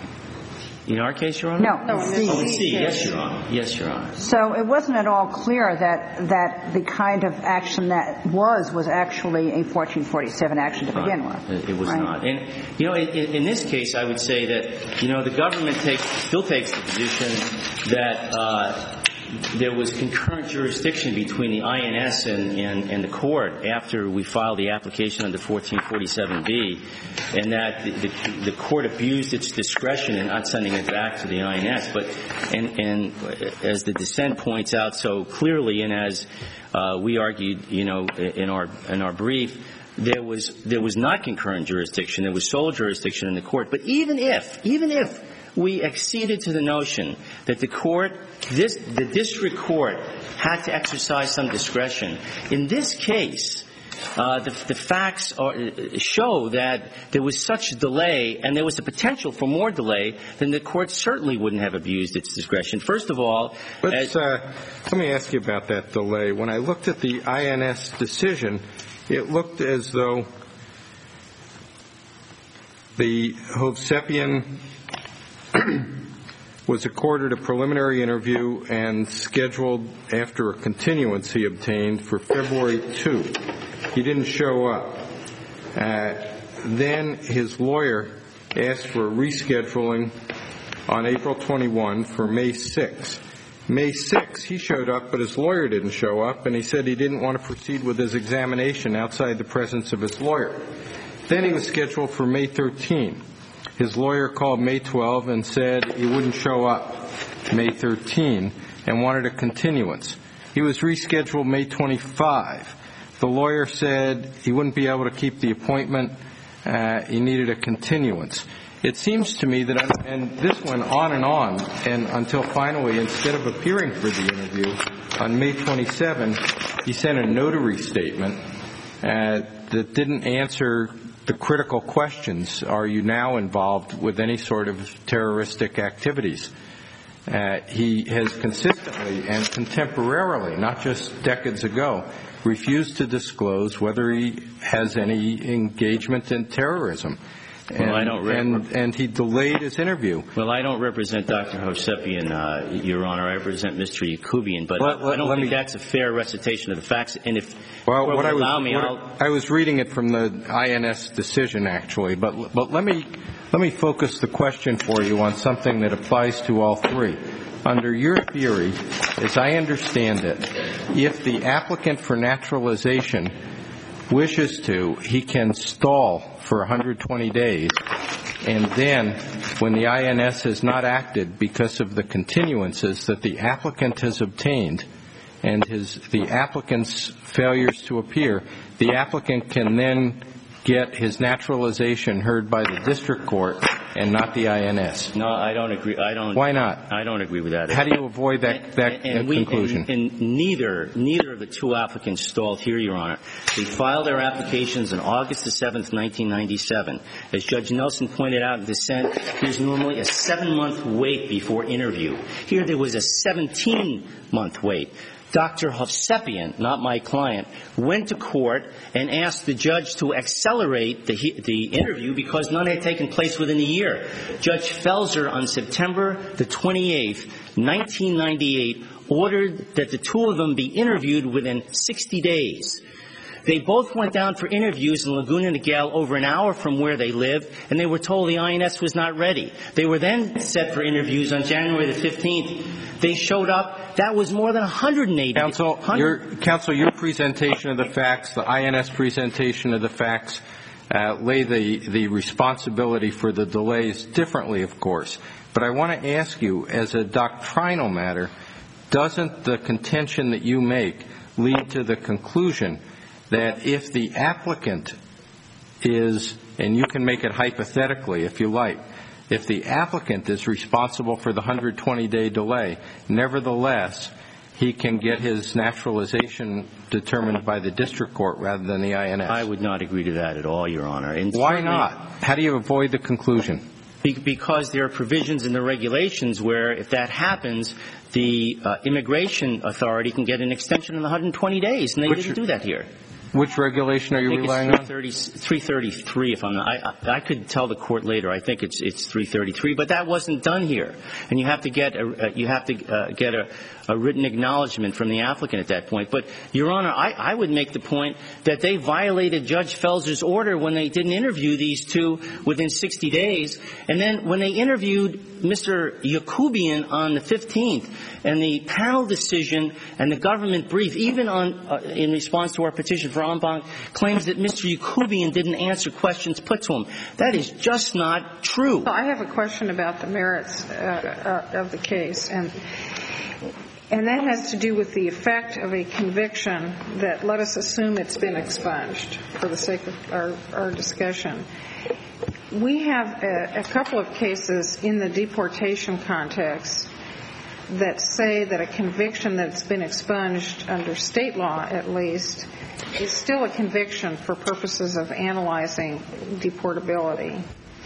In our case, Your Honor? No, in C. Oh, in C, yes, Your Honor. Yes, Your Honor. So it wasn't at all clear that that the kind of action that was was actually a fourteen forty-seven action to begin with. It was right? not. And, you know, in, in this case, I would say that, you know, the government takes, still takes the position that uh, there was concurrent jurisdiction between the I N S and, and, and the court after we filed the application under fourteen forty-seven B, and that the, the, the court abused its discretion in not sending it back to the I N S. But, and, and as the dissent points out so clearly, and as uh, we argued, you know, in our in our brief, there was there was not concurrent jurisdiction. There was sole jurisdiction in the court. But even if, even if we acceded to the notion that the court, this, the district court had to exercise some discretion, in this case, uh, the, the facts are, show that there was such a delay and there was a potential for more delay, then the court certainly wouldn't have abused its discretion. First of all, Let's, uh, let me ask you about that delay. When I looked at the I N S decision, it looked as though the Hovsepian was accorded a preliminary interview and scheduled after a continuance he obtained for February second. He didn't show up. Uh, then his lawyer asked for a rescheduling on April twenty-first for May sixth. May sixth, he showed up, but his lawyer didn't show up, and he said he didn't want to proceed with his examination outside the presence of his lawyer. Then he was scheduled for May thirteenth. His lawyer called May twelfth and said he wouldn't show up May thirteenth and wanted a continuance. He was rescheduled May twenty-fifth. The lawyer said he wouldn't be able to keep the appointment. Uh, he needed a continuance. It seems to me that, I'm, and this went on and on, and until finally, instead of appearing for the interview, on May twenty-seventh, he sent a notary statement uh, that didn't answer the critical questions. Are you now involved with any sort of terroristic activities? Uh, he has consistently and contemporarily, not just decades ago, refused to disclose whether he has any engagement in terrorism. Well, and, I don't re- and, and he delayed his interview. Well, I don't represent Doctor Hovsepian, uh, Your Honor. I represent Mister Yakubian, but let, let, I don't let think me, that's a fair recitation of the facts. And if well, what I was, allow me, what I'll... I was reading it from the I N S decision, actually, but but let me let me focus the question for you on something that applies to all three. Under your theory, as I understand it, if the applicant for naturalization wishes to, he can stall for one hundred twenty days, and then when the I N S has not acted because of the continuances that the applicant has obtained and his the applicant's failures to appear, the applicant can then get his naturalization heard by the district court and not the I N S. No, I don't agree. I don't. Why not? I don't agree with that. How do you avoid that, that and, and we, conclusion? And, and neither, neither of the two applicants stalled here, Your Honor. They filed their applications on August the seventh, nineteen ninety-seven. As Judge Nelson pointed out in dissent, there's normally a seven-month wait before interview. Here there was a seventeen-month wait. Doctor Hovsepian, not my client, went to court and asked the judge to accelerate the, the interview because none had taken place within a year. Judge Felser, on September the twenty-eighth, nineteen ninety-eight, ordered that the two of them be interviewed within sixty days. They both went down for interviews in Laguna Niguel over an hour from where they lived, and they were told the I N S was not ready. They were then set for interviews on January the fifteenth. They showed up. That was more than one hundred eighty. Counsel, your, Counsel, your presentation of the facts, the I N S presentation of the facts, uh, lay the, the responsibility for the delays differently, of course. But I want to ask you, as a doctrinal matter, doesn't the contention that you make lead to the conclusion that if the applicant is, and you can make it hypothetically if you like, if the applicant is responsible for the one hundred twenty day delay, nevertheless, he can get his naturalization determined by the district court rather than the I N S? I would not agree to that at all, Your Honor. And why not? How do you avoid the conclusion? Because there are provisions in the regulations where if that happens, the uh, immigration authority can get an extension in one hundred twenty days, and they Which, didn't do that here. Which regulation are you I think relying it's on? three thirty-three, if I'm not. I, I, I could tell the court later. I think it's it's three thirty-three, but that wasn't done here, and you have to get a, you have to uh, get a, a written acknowledgement from the applicant at that point. But, Your Honor, I, I would make the point that they violated Judge Felser's order when they didn't interview these two within sixty days, and then when they interviewed Mister Yakubian on the fifteenth, and the panel decision and the government brief, even on uh, in response to our petition for en banc, claims that Mister Yakubian didn't answer questions put to him. That is just not true. So I have a question about the merits uh, uh, of the case, and and that has to do with the effect of a conviction that, let us assume it's been expunged for the sake of our, our discussion. We have a, a couple of cases in the deportation context that say that a conviction that's been expunged under state law, at least, is still a conviction for purposes of analyzing deportability.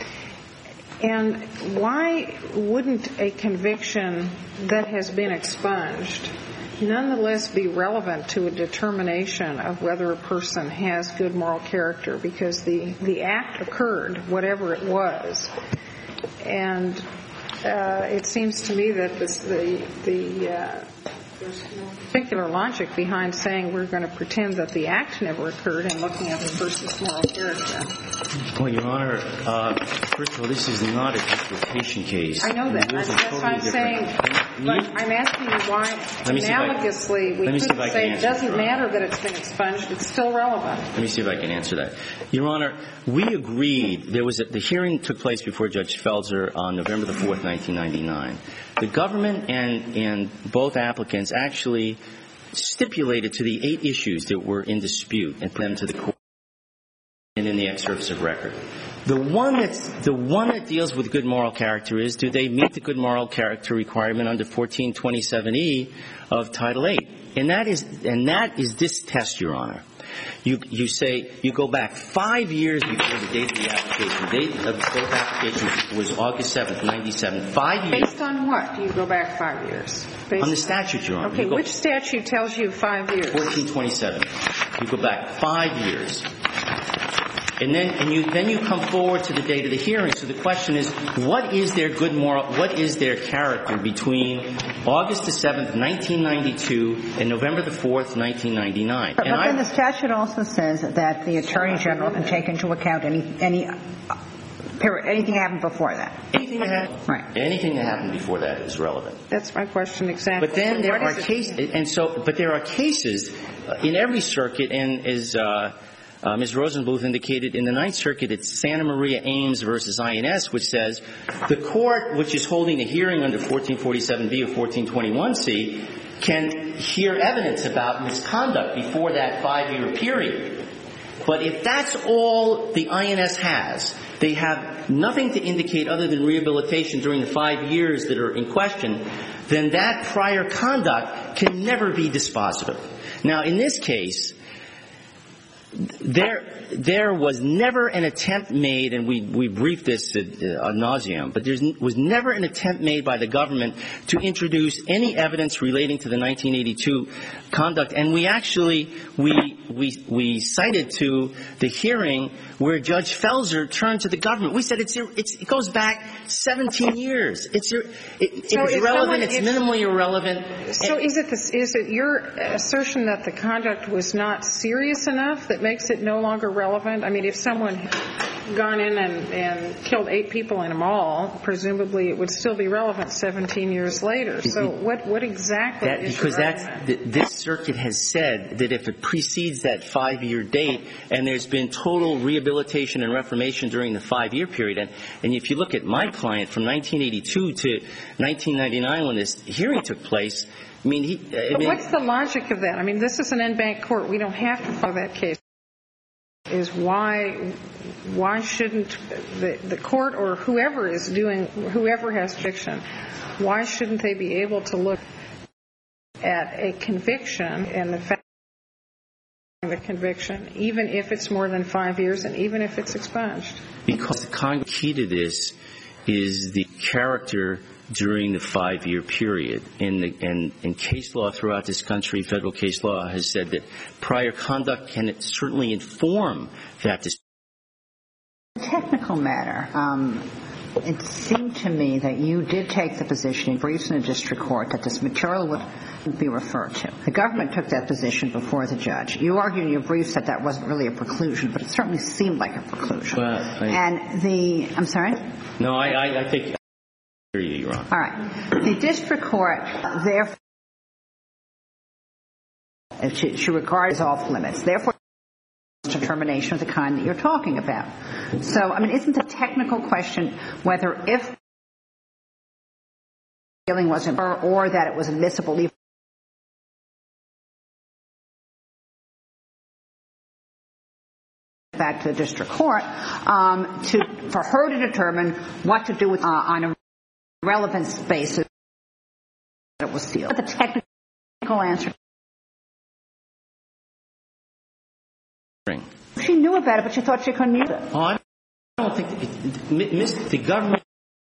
And why wouldn't a conviction that has been expunged nonetheless be relevant to a determination of whether a person has good moral character? Because the, the act occurred, whatever it was. And uh, it seems to me that this, the, the uh, there's no particular logic behind saying we're going to pretend that the act never occurred and looking at the person's moral character. Well, Your Honor, uh, first of all, this is not a deportation case. I know that. That's Totally what I'm different. saying. But I'm asking you why, analogously, we could say it doesn't matter that it's been expunged. It's still relevant. Let me see if I can answer that. Your Honor, we agreed. There was a, the hearing took place before Judge Felser on November the fourth, nineteen ninety-nine. The government and, and both applicants actually stipulated to the eight issues that were in dispute and put them to the court and in the excerpts of record. The one that's the one that deals with good moral character is, do they meet the good moral character requirement under fourteen twenty-seven E of Title eight? And that is and that is this test, Your Honor. You you say you go back five years before the date of the application. The date of both applications was August seventh, ninety-seven. Five years. Based on what do you go back five years? Based on the statute, Your Honor. Okay, which statute tells you five years? fourteen twenty-seven. You go back five years. And then and you then you come forward to the date of the hearing. So the question is, what is their good moral, what is their character between August the seventh, nineteen ninety-two and November the fourth, nineteen ninety-nine? But, and but then the statute also says that the Attorney General can take into account any any uh, period, anything that happened before that. Anything that happened, right. Anything that happened before that is relevant. That's my question exactly. But then so there are cases, and so but there are cases in every circuit, and as uh, Uh, Miz Rosenbluth indicated in the Ninth Circuit, it's Santa Maria Ames versus I N S, which says the court, which is holding a hearing under fourteen forty-seven B or fourteen twenty-one C, can hear evidence about misconduct before that five-year period. But if that's all the I N S has, they have nothing to indicate other than rehabilitation during the five years that are in question, then that prior conduct can never be dispositive. Now, in this case, There, there was never an attempt made, and we, we briefed this ad, uh, ad nauseum, but there was never an attempt made by the government to introduce any evidence relating to the nineteen eighty-two conduct. And we actually, we, we, we cited to the hearing where Judge Felser turned to the government. We said it's, it's it goes back seventeen years. It's, it, it's so irrelevant. Someone, it's if, minimally irrelevant. So is it, this, is it your assertion that the conduct was not serious enough that makes it no longer relevant? I mean, if someone had gone in and, and killed eight people in a mall, presumably it would still be relevant seventeen years later. So what, what exactly that, is because your that's the, this circuit has said that if it precedes that five-year date and there's been total rehabilitation and reformation during the five-year period, and, and if you look at my client from nineteen eighty-two to nineteen ninety-nine when this hearing took place, I mean, he... I but mean, what's the logic of that? I mean, this is an en banc court. We don't have to follow that case. Is why why shouldn't the, the court or whoever is doing, whoever has jurisdiction, why shouldn't they be able to look at a conviction and the fact of the conviction, even if it's more than five years and even if it's expunged? Because the Congress key to this is the character during the five-year period. And, the, and, and case law throughout this country, federal case law, has said that prior conduct can certainly inform that decision. Technical matter. Um, it seemed to me that you did take the position in briefs in the district court that this material would be referred to. The government took that position before the judge. You argued in your briefs that that wasn't really a preclusion, but it certainly seemed like a preclusion. Well, I, and the, I'm sorry? No, I, I, I think... You're wrong. All right. The district court, therefore, should, should regard as off limits. Therefore, determination of the kind that you're talking about. So, I mean, isn't the technical question whether if feeling wasn't or, or that it was admissible even back to the district court um, to for her to determine what to do with uh, on a relevance basis that it was sealed. The technical answer. She knew about it, but she thought she couldn't use it. Oh, I don't think it, it, the government.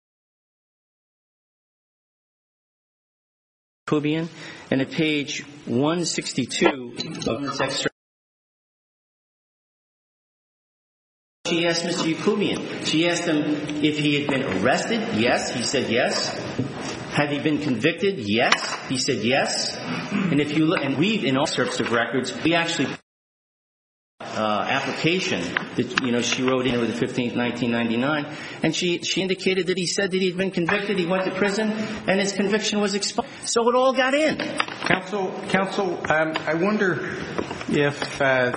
Kubian, and at page one sixty-two of this excerpt, She asked Mister Yakubian. She asked him if he had been arrested. Yes. He said yes. Had he been convicted? Yes. He said yes. And if you look, and we've, in all sorts of records, we actually uh, application that, you know, she wrote in with the fifteenth, nineteen ninety-nine, and she, she indicated that he said that he'd been convicted, he went to prison, and his conviction was expired. So it all got in. Counsel, counsel, um, I wonder if uh,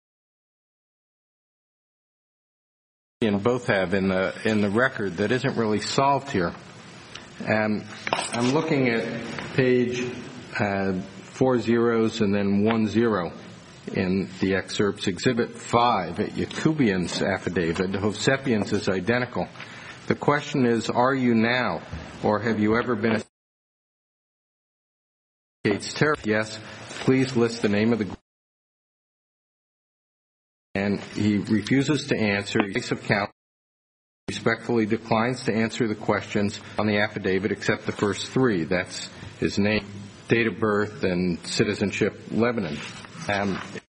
and both have in the in the record that isn't really solved here. Um, I'm looking at page uh, four zeros and then one zero in the excerpts. Exhibit five at Yakubian's affidavit. Hovsepian's is identical. The question is, are you now, or have you ever been a terrorist? Yes. Please list the name of the group. And he refuses to answer. Case of count respectfully declines to answer the questions on the affidavit except the first three. That's his name, date of birth, and citizenship, Lebanon. Um,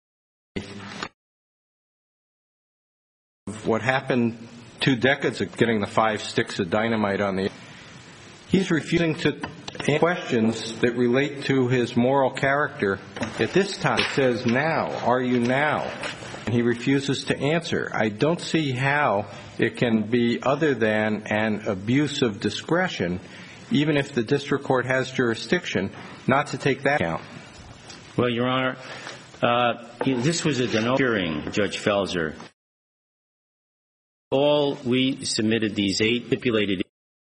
what happened two decades of getting the five sticks of dynamite on the... He's refusing to answer questions that relate to his moral character. At this time, it says now, are you now? And he refuses to answer. I don't see how it can be other than an abuse of discretion, even if the district court has jurisdiction, not to take that account. Well, Your Honor, uh, this was a de novo hearing, Judge Felser. All we submitted these eight stipulated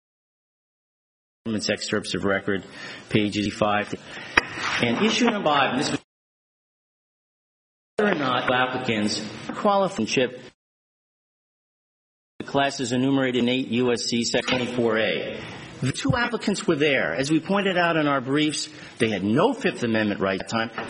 excerpts of record, page eighty-five, and issue number five. This was whether or not applicants qualified. The classes enumerated in eight U S C Section twenty-four A. The two applicants were there. As we pointed out in our briefs, they had no Fifth Amendment right at the time.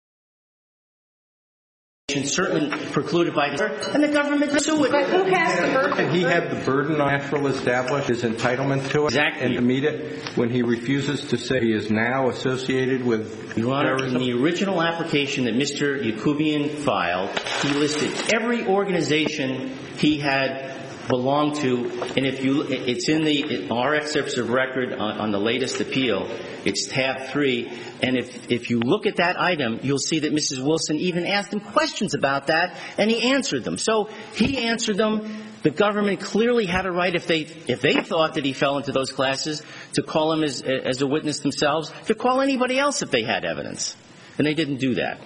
Certainly precluded by the and the government pursued it. But who has the burden? And he had the burden on natural establish his entitlement to it exactly. and to meet it when he refuses to say he is now associated with Your Honor, terrorism. in the original application that Mister Yakubian filed, he listed every organization he had belonged to, and if you, it's in the in our excerpts of record on, on the latest appeal. It's tab three, and if if you look at that item, you'll see that Missus Wilson even asked him questions about that, and he answered them. So he answered them. The government clearly had a right, if they if they thought that he fell into those classes, to call him as as a witness themselves, to call anybody else if they had evidence, and they didn't do that.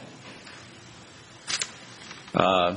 Uh,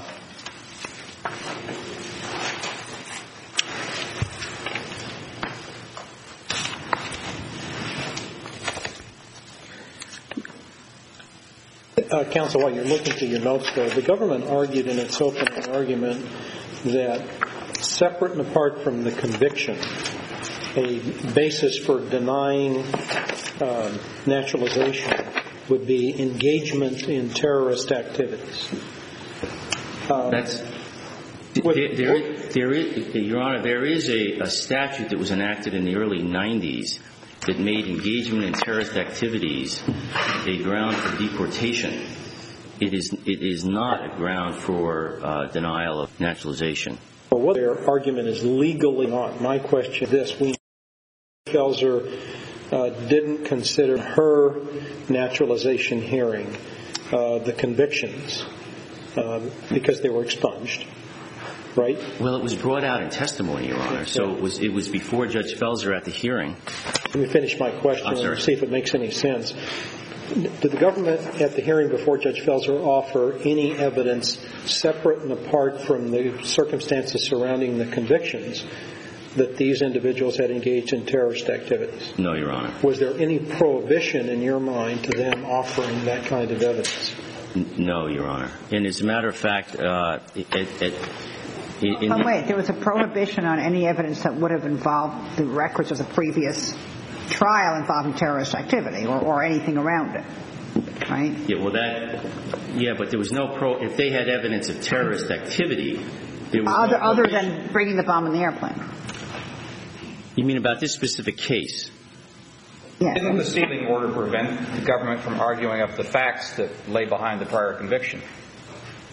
Uh, counsel, while you're looking through your notes there, the government argued in its opening argument that separate and apart from the conviction, a basis for denying uh, naturalization would be engagement in terrorist activities. Um, That's there, there, there is, Your Honor, there is a, a statute that was enacted in the early nineties that made engagement in terrorist activities a ground for deportation. It is it is not a ground for uh, denial of naturalization. Well, what their argument is legally not. My question is this. We Felser uh, didn't consider her naturalization hearing uh, the convictions uh, because they were expunged. Right? Well, it was brought out in testimony, Your Honor. So it was it was before Judge Felser at the hearing. Let me finish my question and see if it makes any sense. Did the government at the hearing before Judge Felser offer any evidence separate and apart from the circumstances surrounding the convictions that these individuals had engaged in terrorist activities? No, Your Honor. Was there any prohibition in your mind to them offering that kind of evidence? No, Your Honor. And as a matter of fact, uh, it, it In oh, wait, there was a prohibition on any evidence that would have involved the records of the previous trial involving terrorist activity or, or anything around it, right? Yeah, well, that, yeah, but there was no pro, if they had evidence of terrorist activity, there was Other, no other than bringing the bomb in the airplane. You mean about this specific case? Yes. Didn't the sealing order prevent the government from arguing up the facts that lay behind the prior conviction?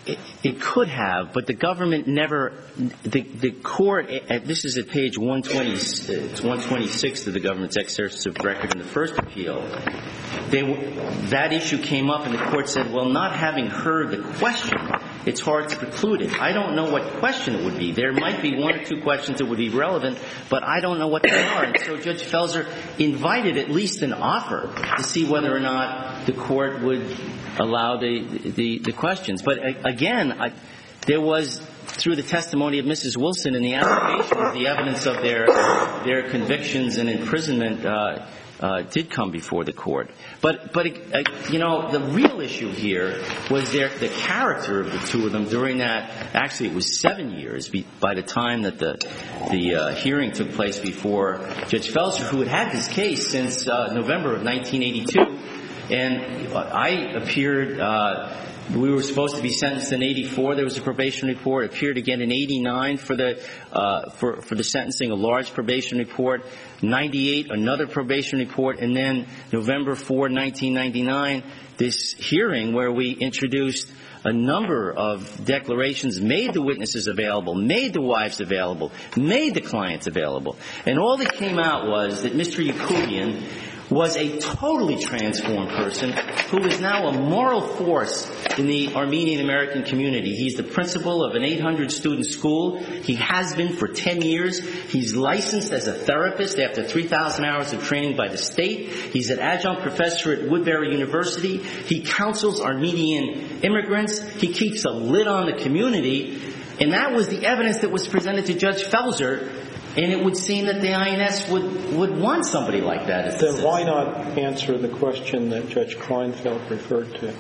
It, it could have, but the government never, the, the court, this is at page one twenty, one twenty-six of the government's excerpts of record in the first appeal. They, that issue came up and the court said, well, not having heard the question, it's hard to preclude it. I don't know what question it would be. There might be one or two questions that would be relevant, but I don't know what they are. And so Judge Felser invited at least an offer to see whether or not the court would allow the, the, the questions. But again, I, there was, through the testimony of Missus Wilson and the applications, the evidence of their, their convictions and imprisonment uh, uh, did come before the court. But, but uh, you know, the real issue here was their, the character of the two of them during that, actually it was seven years be, by the time that the, the uh, hearing took place before Judge Felser, who had had this case since uh, November of nineteen eighty-two. And I appeared, uh, we were supposed to be sentenced in eighty-four. There was a probation report. Appeared again in eighty-nine for the, uh, for, for the sentencing, a large probation report. ninety-eight, another probation report. And then November fourth, nineteen ninety-nine, this hearing where we introduced a number of declarations, made the witnesses available, made the wives available, made the clients available. And all that came out was that Mister Yacoubian was a totally transformed person who is now a moral force in the Armenian-American community. He's the principal of an eight hundred student school. He has been for ten years. He's licensed as a therapist after three thousand hours of training by the state. He's an adjunct professor at Woodbury University. He counsels Armenian immigrants. He keeps a lid on the community. And that was the evidence that was presented to Judge Felser. And it would seem that the I N S would, would want somebody like that. As then why not answer the question that Judge Kleinfeld referred to?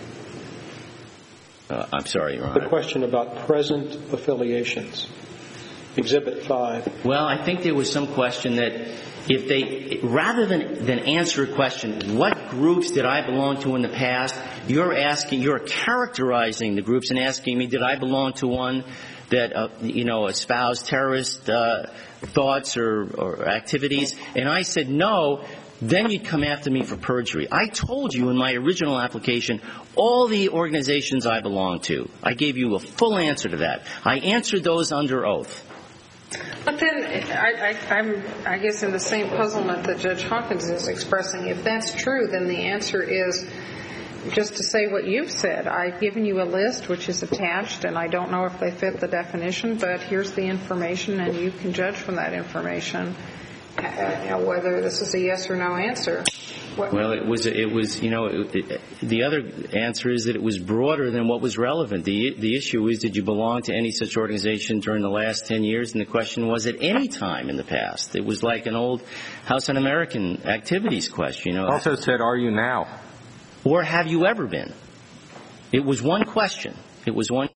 Uh, I'm sorry, Your Honor. The question about present affiliations. Exhibit five. Well, I think there was some question that if they, rather than, than answer a question, what groups did I belong to in the past, you're asking, you're characterizing the groups and asking me, did I belong to one that, uh, you know, espoused terrorist uh, thoughts or, or activities? And I said no. Then you'd come after me for perjury. I told you in my original application all the organizations I belong to. I gave you a full answer to that. I answered those under oath. But then I, I, I'm, I guess, in the same puzzlement that Judge Hawkins is expressing. If that's true, then the answer is just to say what you've said. I've given you a list which is attached, and I don't know if they fit the definition, but here's the information, and you can judge from that information, uh, you know, whether this is a yes or no answer. What? Well, it was, it was, you know, it, it, the other answer is that it was broader than what was relevant. The the issue is, did you belong to any such organization during the last ten years? And the question was, at any time in the past. It was like an old House Un-American Activities question. You know, also said, are you now? Or have you ever been? It was one question. It was one.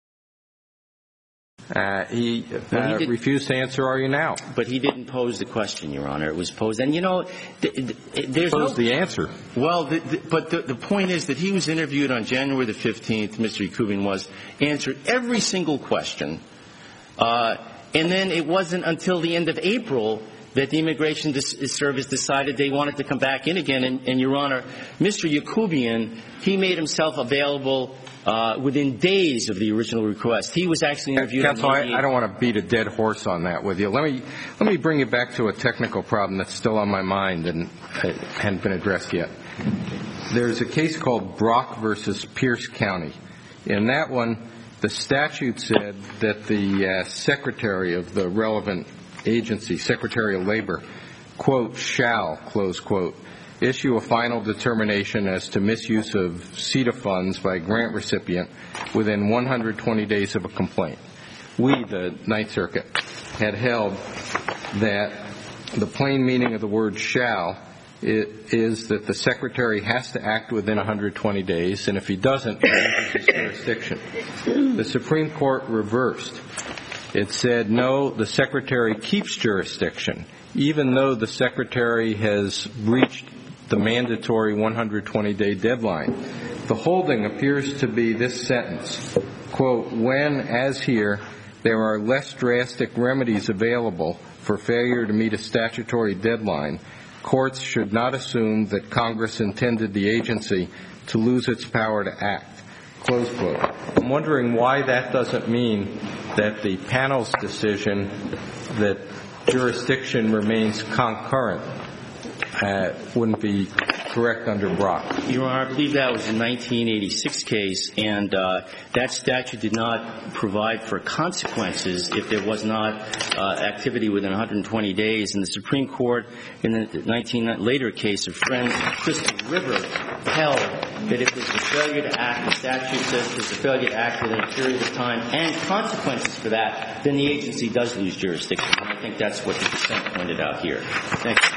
Uh, he, uh, well, he did, refused to answer, are you now? But he didn't pose the question, Your Honor. It was posed. And, you know, th- th- there's posed no, the answer. Well, the, the, but the, the point is that he was interviewed on January the fifteenth, Mister Yacoubian was, answered every single question. Uh, and then it wasn't until the end of April that the Immigration Dis- Service decided they wanted to come back in again. And, and Your Honor, Mister Yacoubian, he made himself available uh, within days of the original request. He was actually interviewed. Counsel, I, I don't want to beat a dead horse on that with you. Let me let me bring you back to a technical problem that's still on my mind and hadn't been addressed yet. There's a case called Brock versus Pierce County. In that one, the statute said that the uh, secretary of the relevant agency, Secretary of Labor, quote, shall, close quote, issue a final determination as to misuse of C E T A funds by a grant recipient within one hundred twenty days of a complaint. We, the Ninth Circuit, had held that the plain meaning of the word shall is that the secretary has to act within one hundred twenty days, and if he doesn't, he loses his jurisdiction. The Supreme Court reversed. It said, no, the secretary keeps jurisdiction, even though the secretary has reached the mandatory one hundred twenty day deadline. The holding appears to be this sentence, quote, when, as here, there are less drastic remedies available for failure to meet a statutory deadline, courts should not assume that Congress intended the agency to lose its power to act. close quote. I'm wondering why that doesn't mean that the panel's decision that jurisdiction remains concurrent uh, wouldn't be correct under Brock. Your Honor, I believe that was a nineteen eighty-six case, and uh, that statute did not provide for consequences if there was not uh, activity within one hundred twenty days. And the Supreme Court, in the nineteen later case of Friends Crystal River, held that if there's a failure to act, the statute says there's a failure to act within a period of time and consequences for that, then the agency does lose jurisdiction. And I think that's what the dissent pointed out here. Thank you.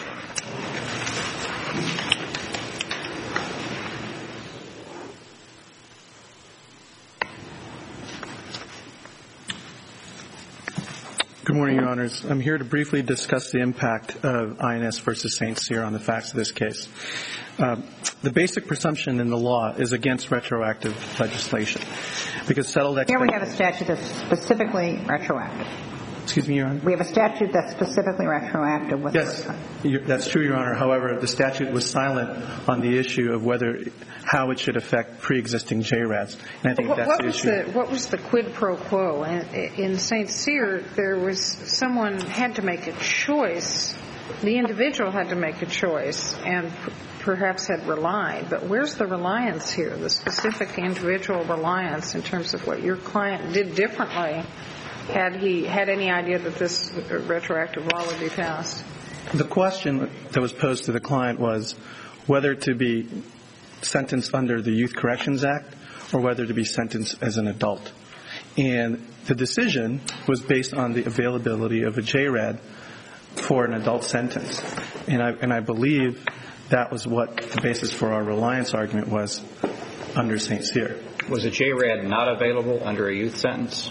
Good morning, Your Honors. I'm here to briefly discuss the impact of I N S versus Saint Cyr on the facts of this case. Uh, the basic presumption in the law is against retroactive legislation because settled Here we have a statute that's specifically retroactive. Excuse me, Your Honor? We have a statute that's specifically retroactive. With yes, that's true, Your Honor. However, the statute was silent on the issue of whether how it should affect pre-existing J RADs. And I think what, that's what the was issue. The, what was the quid pro quo? In, in Saint Cyr, there was someone had to make a choice. The individual had to make a choice and p- perhaps had relied. But where's the reliance here, the specific individual reliance in terms of what your client did differently had he had any idea that this retroactive law would be passed? The question that was posed to the client was whether to be sentenced under the Youth Corrections Act or whether to be sentenced as an adult. And the decision was based on the availability of a J RAD for an adult sentence. And I, and I believe that was what the basis for our reliance argument was under Saint Cyr. Was a J RAD not available under a youth sentence?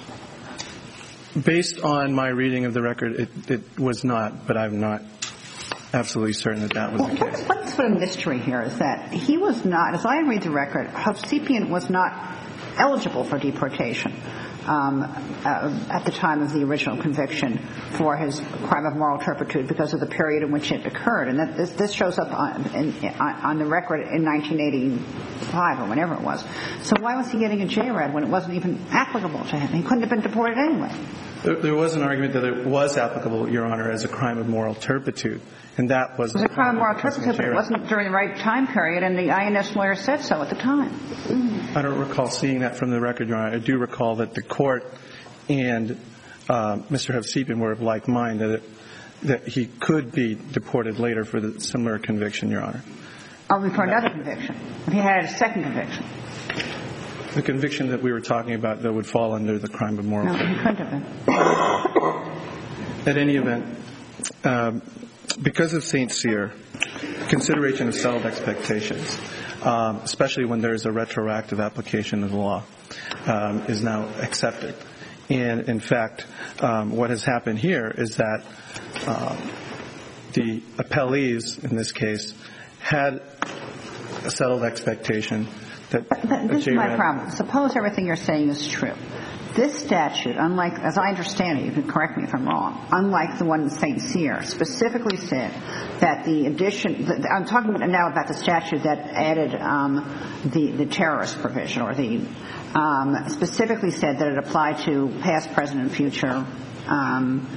Based on my reading of the record, it, it was not, but I'm not absolutely certain that that was well, the case. What's sort of mystery here is that he was not, as I read the record, Hovsepian was not eligible for deportation um, uh, at the time of the original conviction for his crime of moral turpitude because of the period in which it occurred. And that this, this shows up on, in, on the record in nineteen eighty-five or whenever it was. So why was he getting a J RAD when it wasn't even applicable to him? He couldn't have been deported anyway. There, there was an argument that it was applicable, Your Honor, as a crime of moral turpitude. And that was... It was a crime of moral turpitude, but it wasn't during the right time period, and the I N S lawyer said so at the time. I don't recall seeing that from the record, Your Honor. I do recall that the court and uh, Mister Hovsepian were of like mind that, it, that he could be deported later for the similar conviction, Your Honor. Only for another conviction. If he had a second conviction. The conviction that we were talking about, that would fall under the crime of moral turpitude. No, he couldn't have been. At any event, um, because of Saint Cyr, consideration of settled expectations, um, especially when there is a retroactive application of the law, um, is now accepted. And in fact, um, what has happened here is that um, the appellees, in this case, had a settled expectation that but, but this is my problem. Suppose everything you're saying is true. This statute, unlike, as I understand it, you can correct me if I'm wrong, unlike the one in Saint Cyr, specifically said that the addition, the, I'm talking now about the statute that added um, the, the terrorist provision, or the, um, specifically said that it applied to past, present, and future um,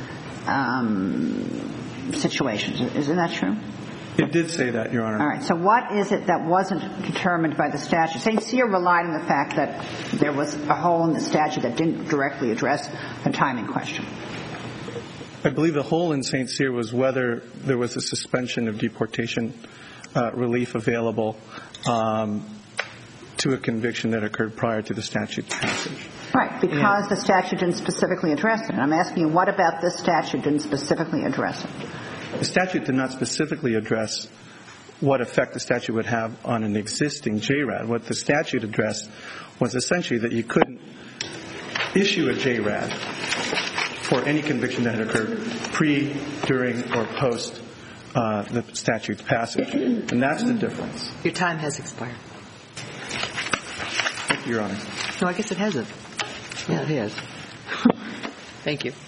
um, situations. Isn't that true? It did say that, Your Honor. All right. So what is it that wasn't determined by the statute? Saint Cyr relied on the fact that there was a hole in the statute that didn't directly address the timing question. I believe the hole in Saint Cyr was whether there was a suspension of deportation uh, relief available um, to a conviction that occurred prior to the statute's passage. Right, because and, the statute didn't specifically address it. And I'm asking you, what about this statute didn't specifically address it? The statute did not specifically address what effect the statute would have on an existing J RAD. What the statute addressed was essentially that you couldn't issue a J RAD for any conviction that had occurred pre, during, or post uh, the statute's passage. And that's the difference. Your time has expired. Thank you, Your Honor. No, I guess it hasn't. Yeah, it has. Thank you.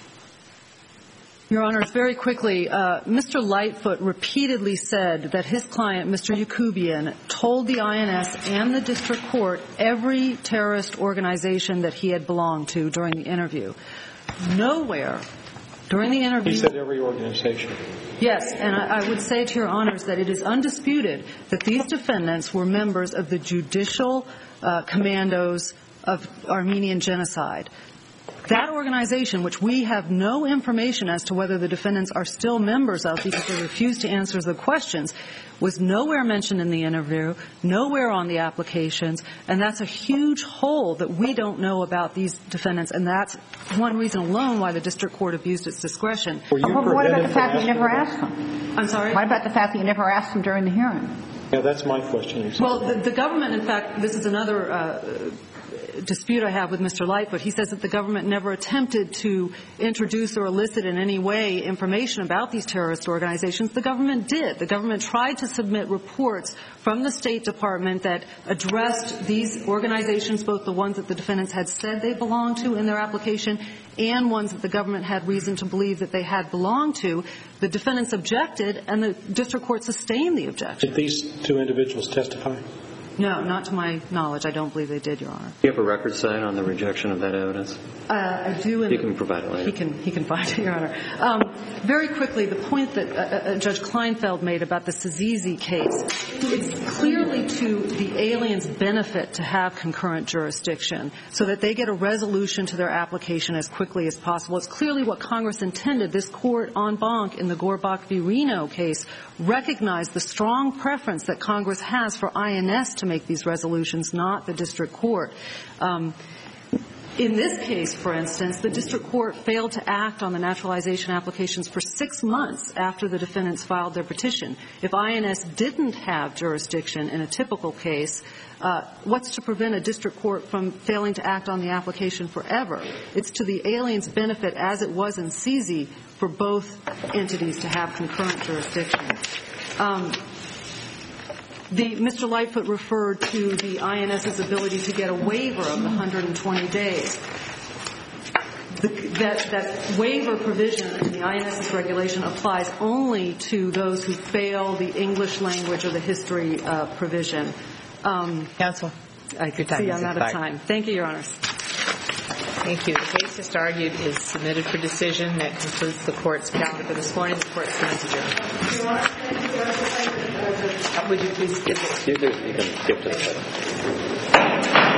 Your Honor, very quickly, uh, Mister Lightfoot repeatedly said that his client, Mister Yacoubian, told the I N S and the district court every terrorist organization that he had belonged to during the interview. Nowhere during the interview... He said every organization. Yes, and I, I would say to Your Honors that it is undisputed that these defendants were members of the judicial uh, commandos of Armenian genocide. That organization, which we have no information as to whether the defendants are still members of because they refused to answer the questions, was nowhere mentioned in the interview, nowhere on the applications, and that's a huge hole that we don't know about these defendants, and that's one reason alone why the district court abused its discretion. Were you what about the fact that you never asked them? I'm sorry? What about the fact that you never asked them during the hearing? Yeah, that's my question. Well, the, the government, in fact, this is another uh, dispute I have with Mister Lightfoot. He says that the government never attempted to introduce or elicit in any way information about these terrorist organizations. The government did. The government tried to submit reports from the State Department that addressed these organizations, both the ones that the defendants had said they belonged to in their application and ones that the government had reason to believe that they had belonged to. The defendants objected, and the district court sustained the objection. Did these two individuals testify? No, not to my knowledge. I don't believe they did, Your Honor. Do you have a record cite on the rejection of that evidence? Uh, I do. You can provide it later. He can, he can find it, Your Honor. Um, very quickly, the point that uh, uh, Judge Kleinfeld made about the Sazizi case, it's clearly to the aliens' benefit to have concurrent jurisdiction so that they get a resolution to their application as quickly as possible. It's clearly what Congress intended. This court en banc in the Gorbach v. Reno case recognized the strong preference that Congress has for I N S to make these resolutions, not the district court. Um, in this case, for instance, the district court failed to act on the naturalization applications for six months after the defendants filed their petition. If I N S didn't have jurisdiction in a typical case, uh, what's to prevent a district court from failing to act on the application forever? It's to the aliens' benefit, as it was in Sazizi, for both entities to have concurrent jurisdiction. Um, The, Mister Lightfoot referred to the INS's ability to get a waiver of the one hundred twenty days. The, that, that waiver provision in the INS's regulation applies only to those who fail the English language or the history uh, provision. Um, Counsel, I can see I'm out of time. Thank you, Your Honors. Thank you. The case just argued is submitted for decision. That concludes the court's calendar for this morning. The court stands adjourned. Would you please skip it? You can skip to the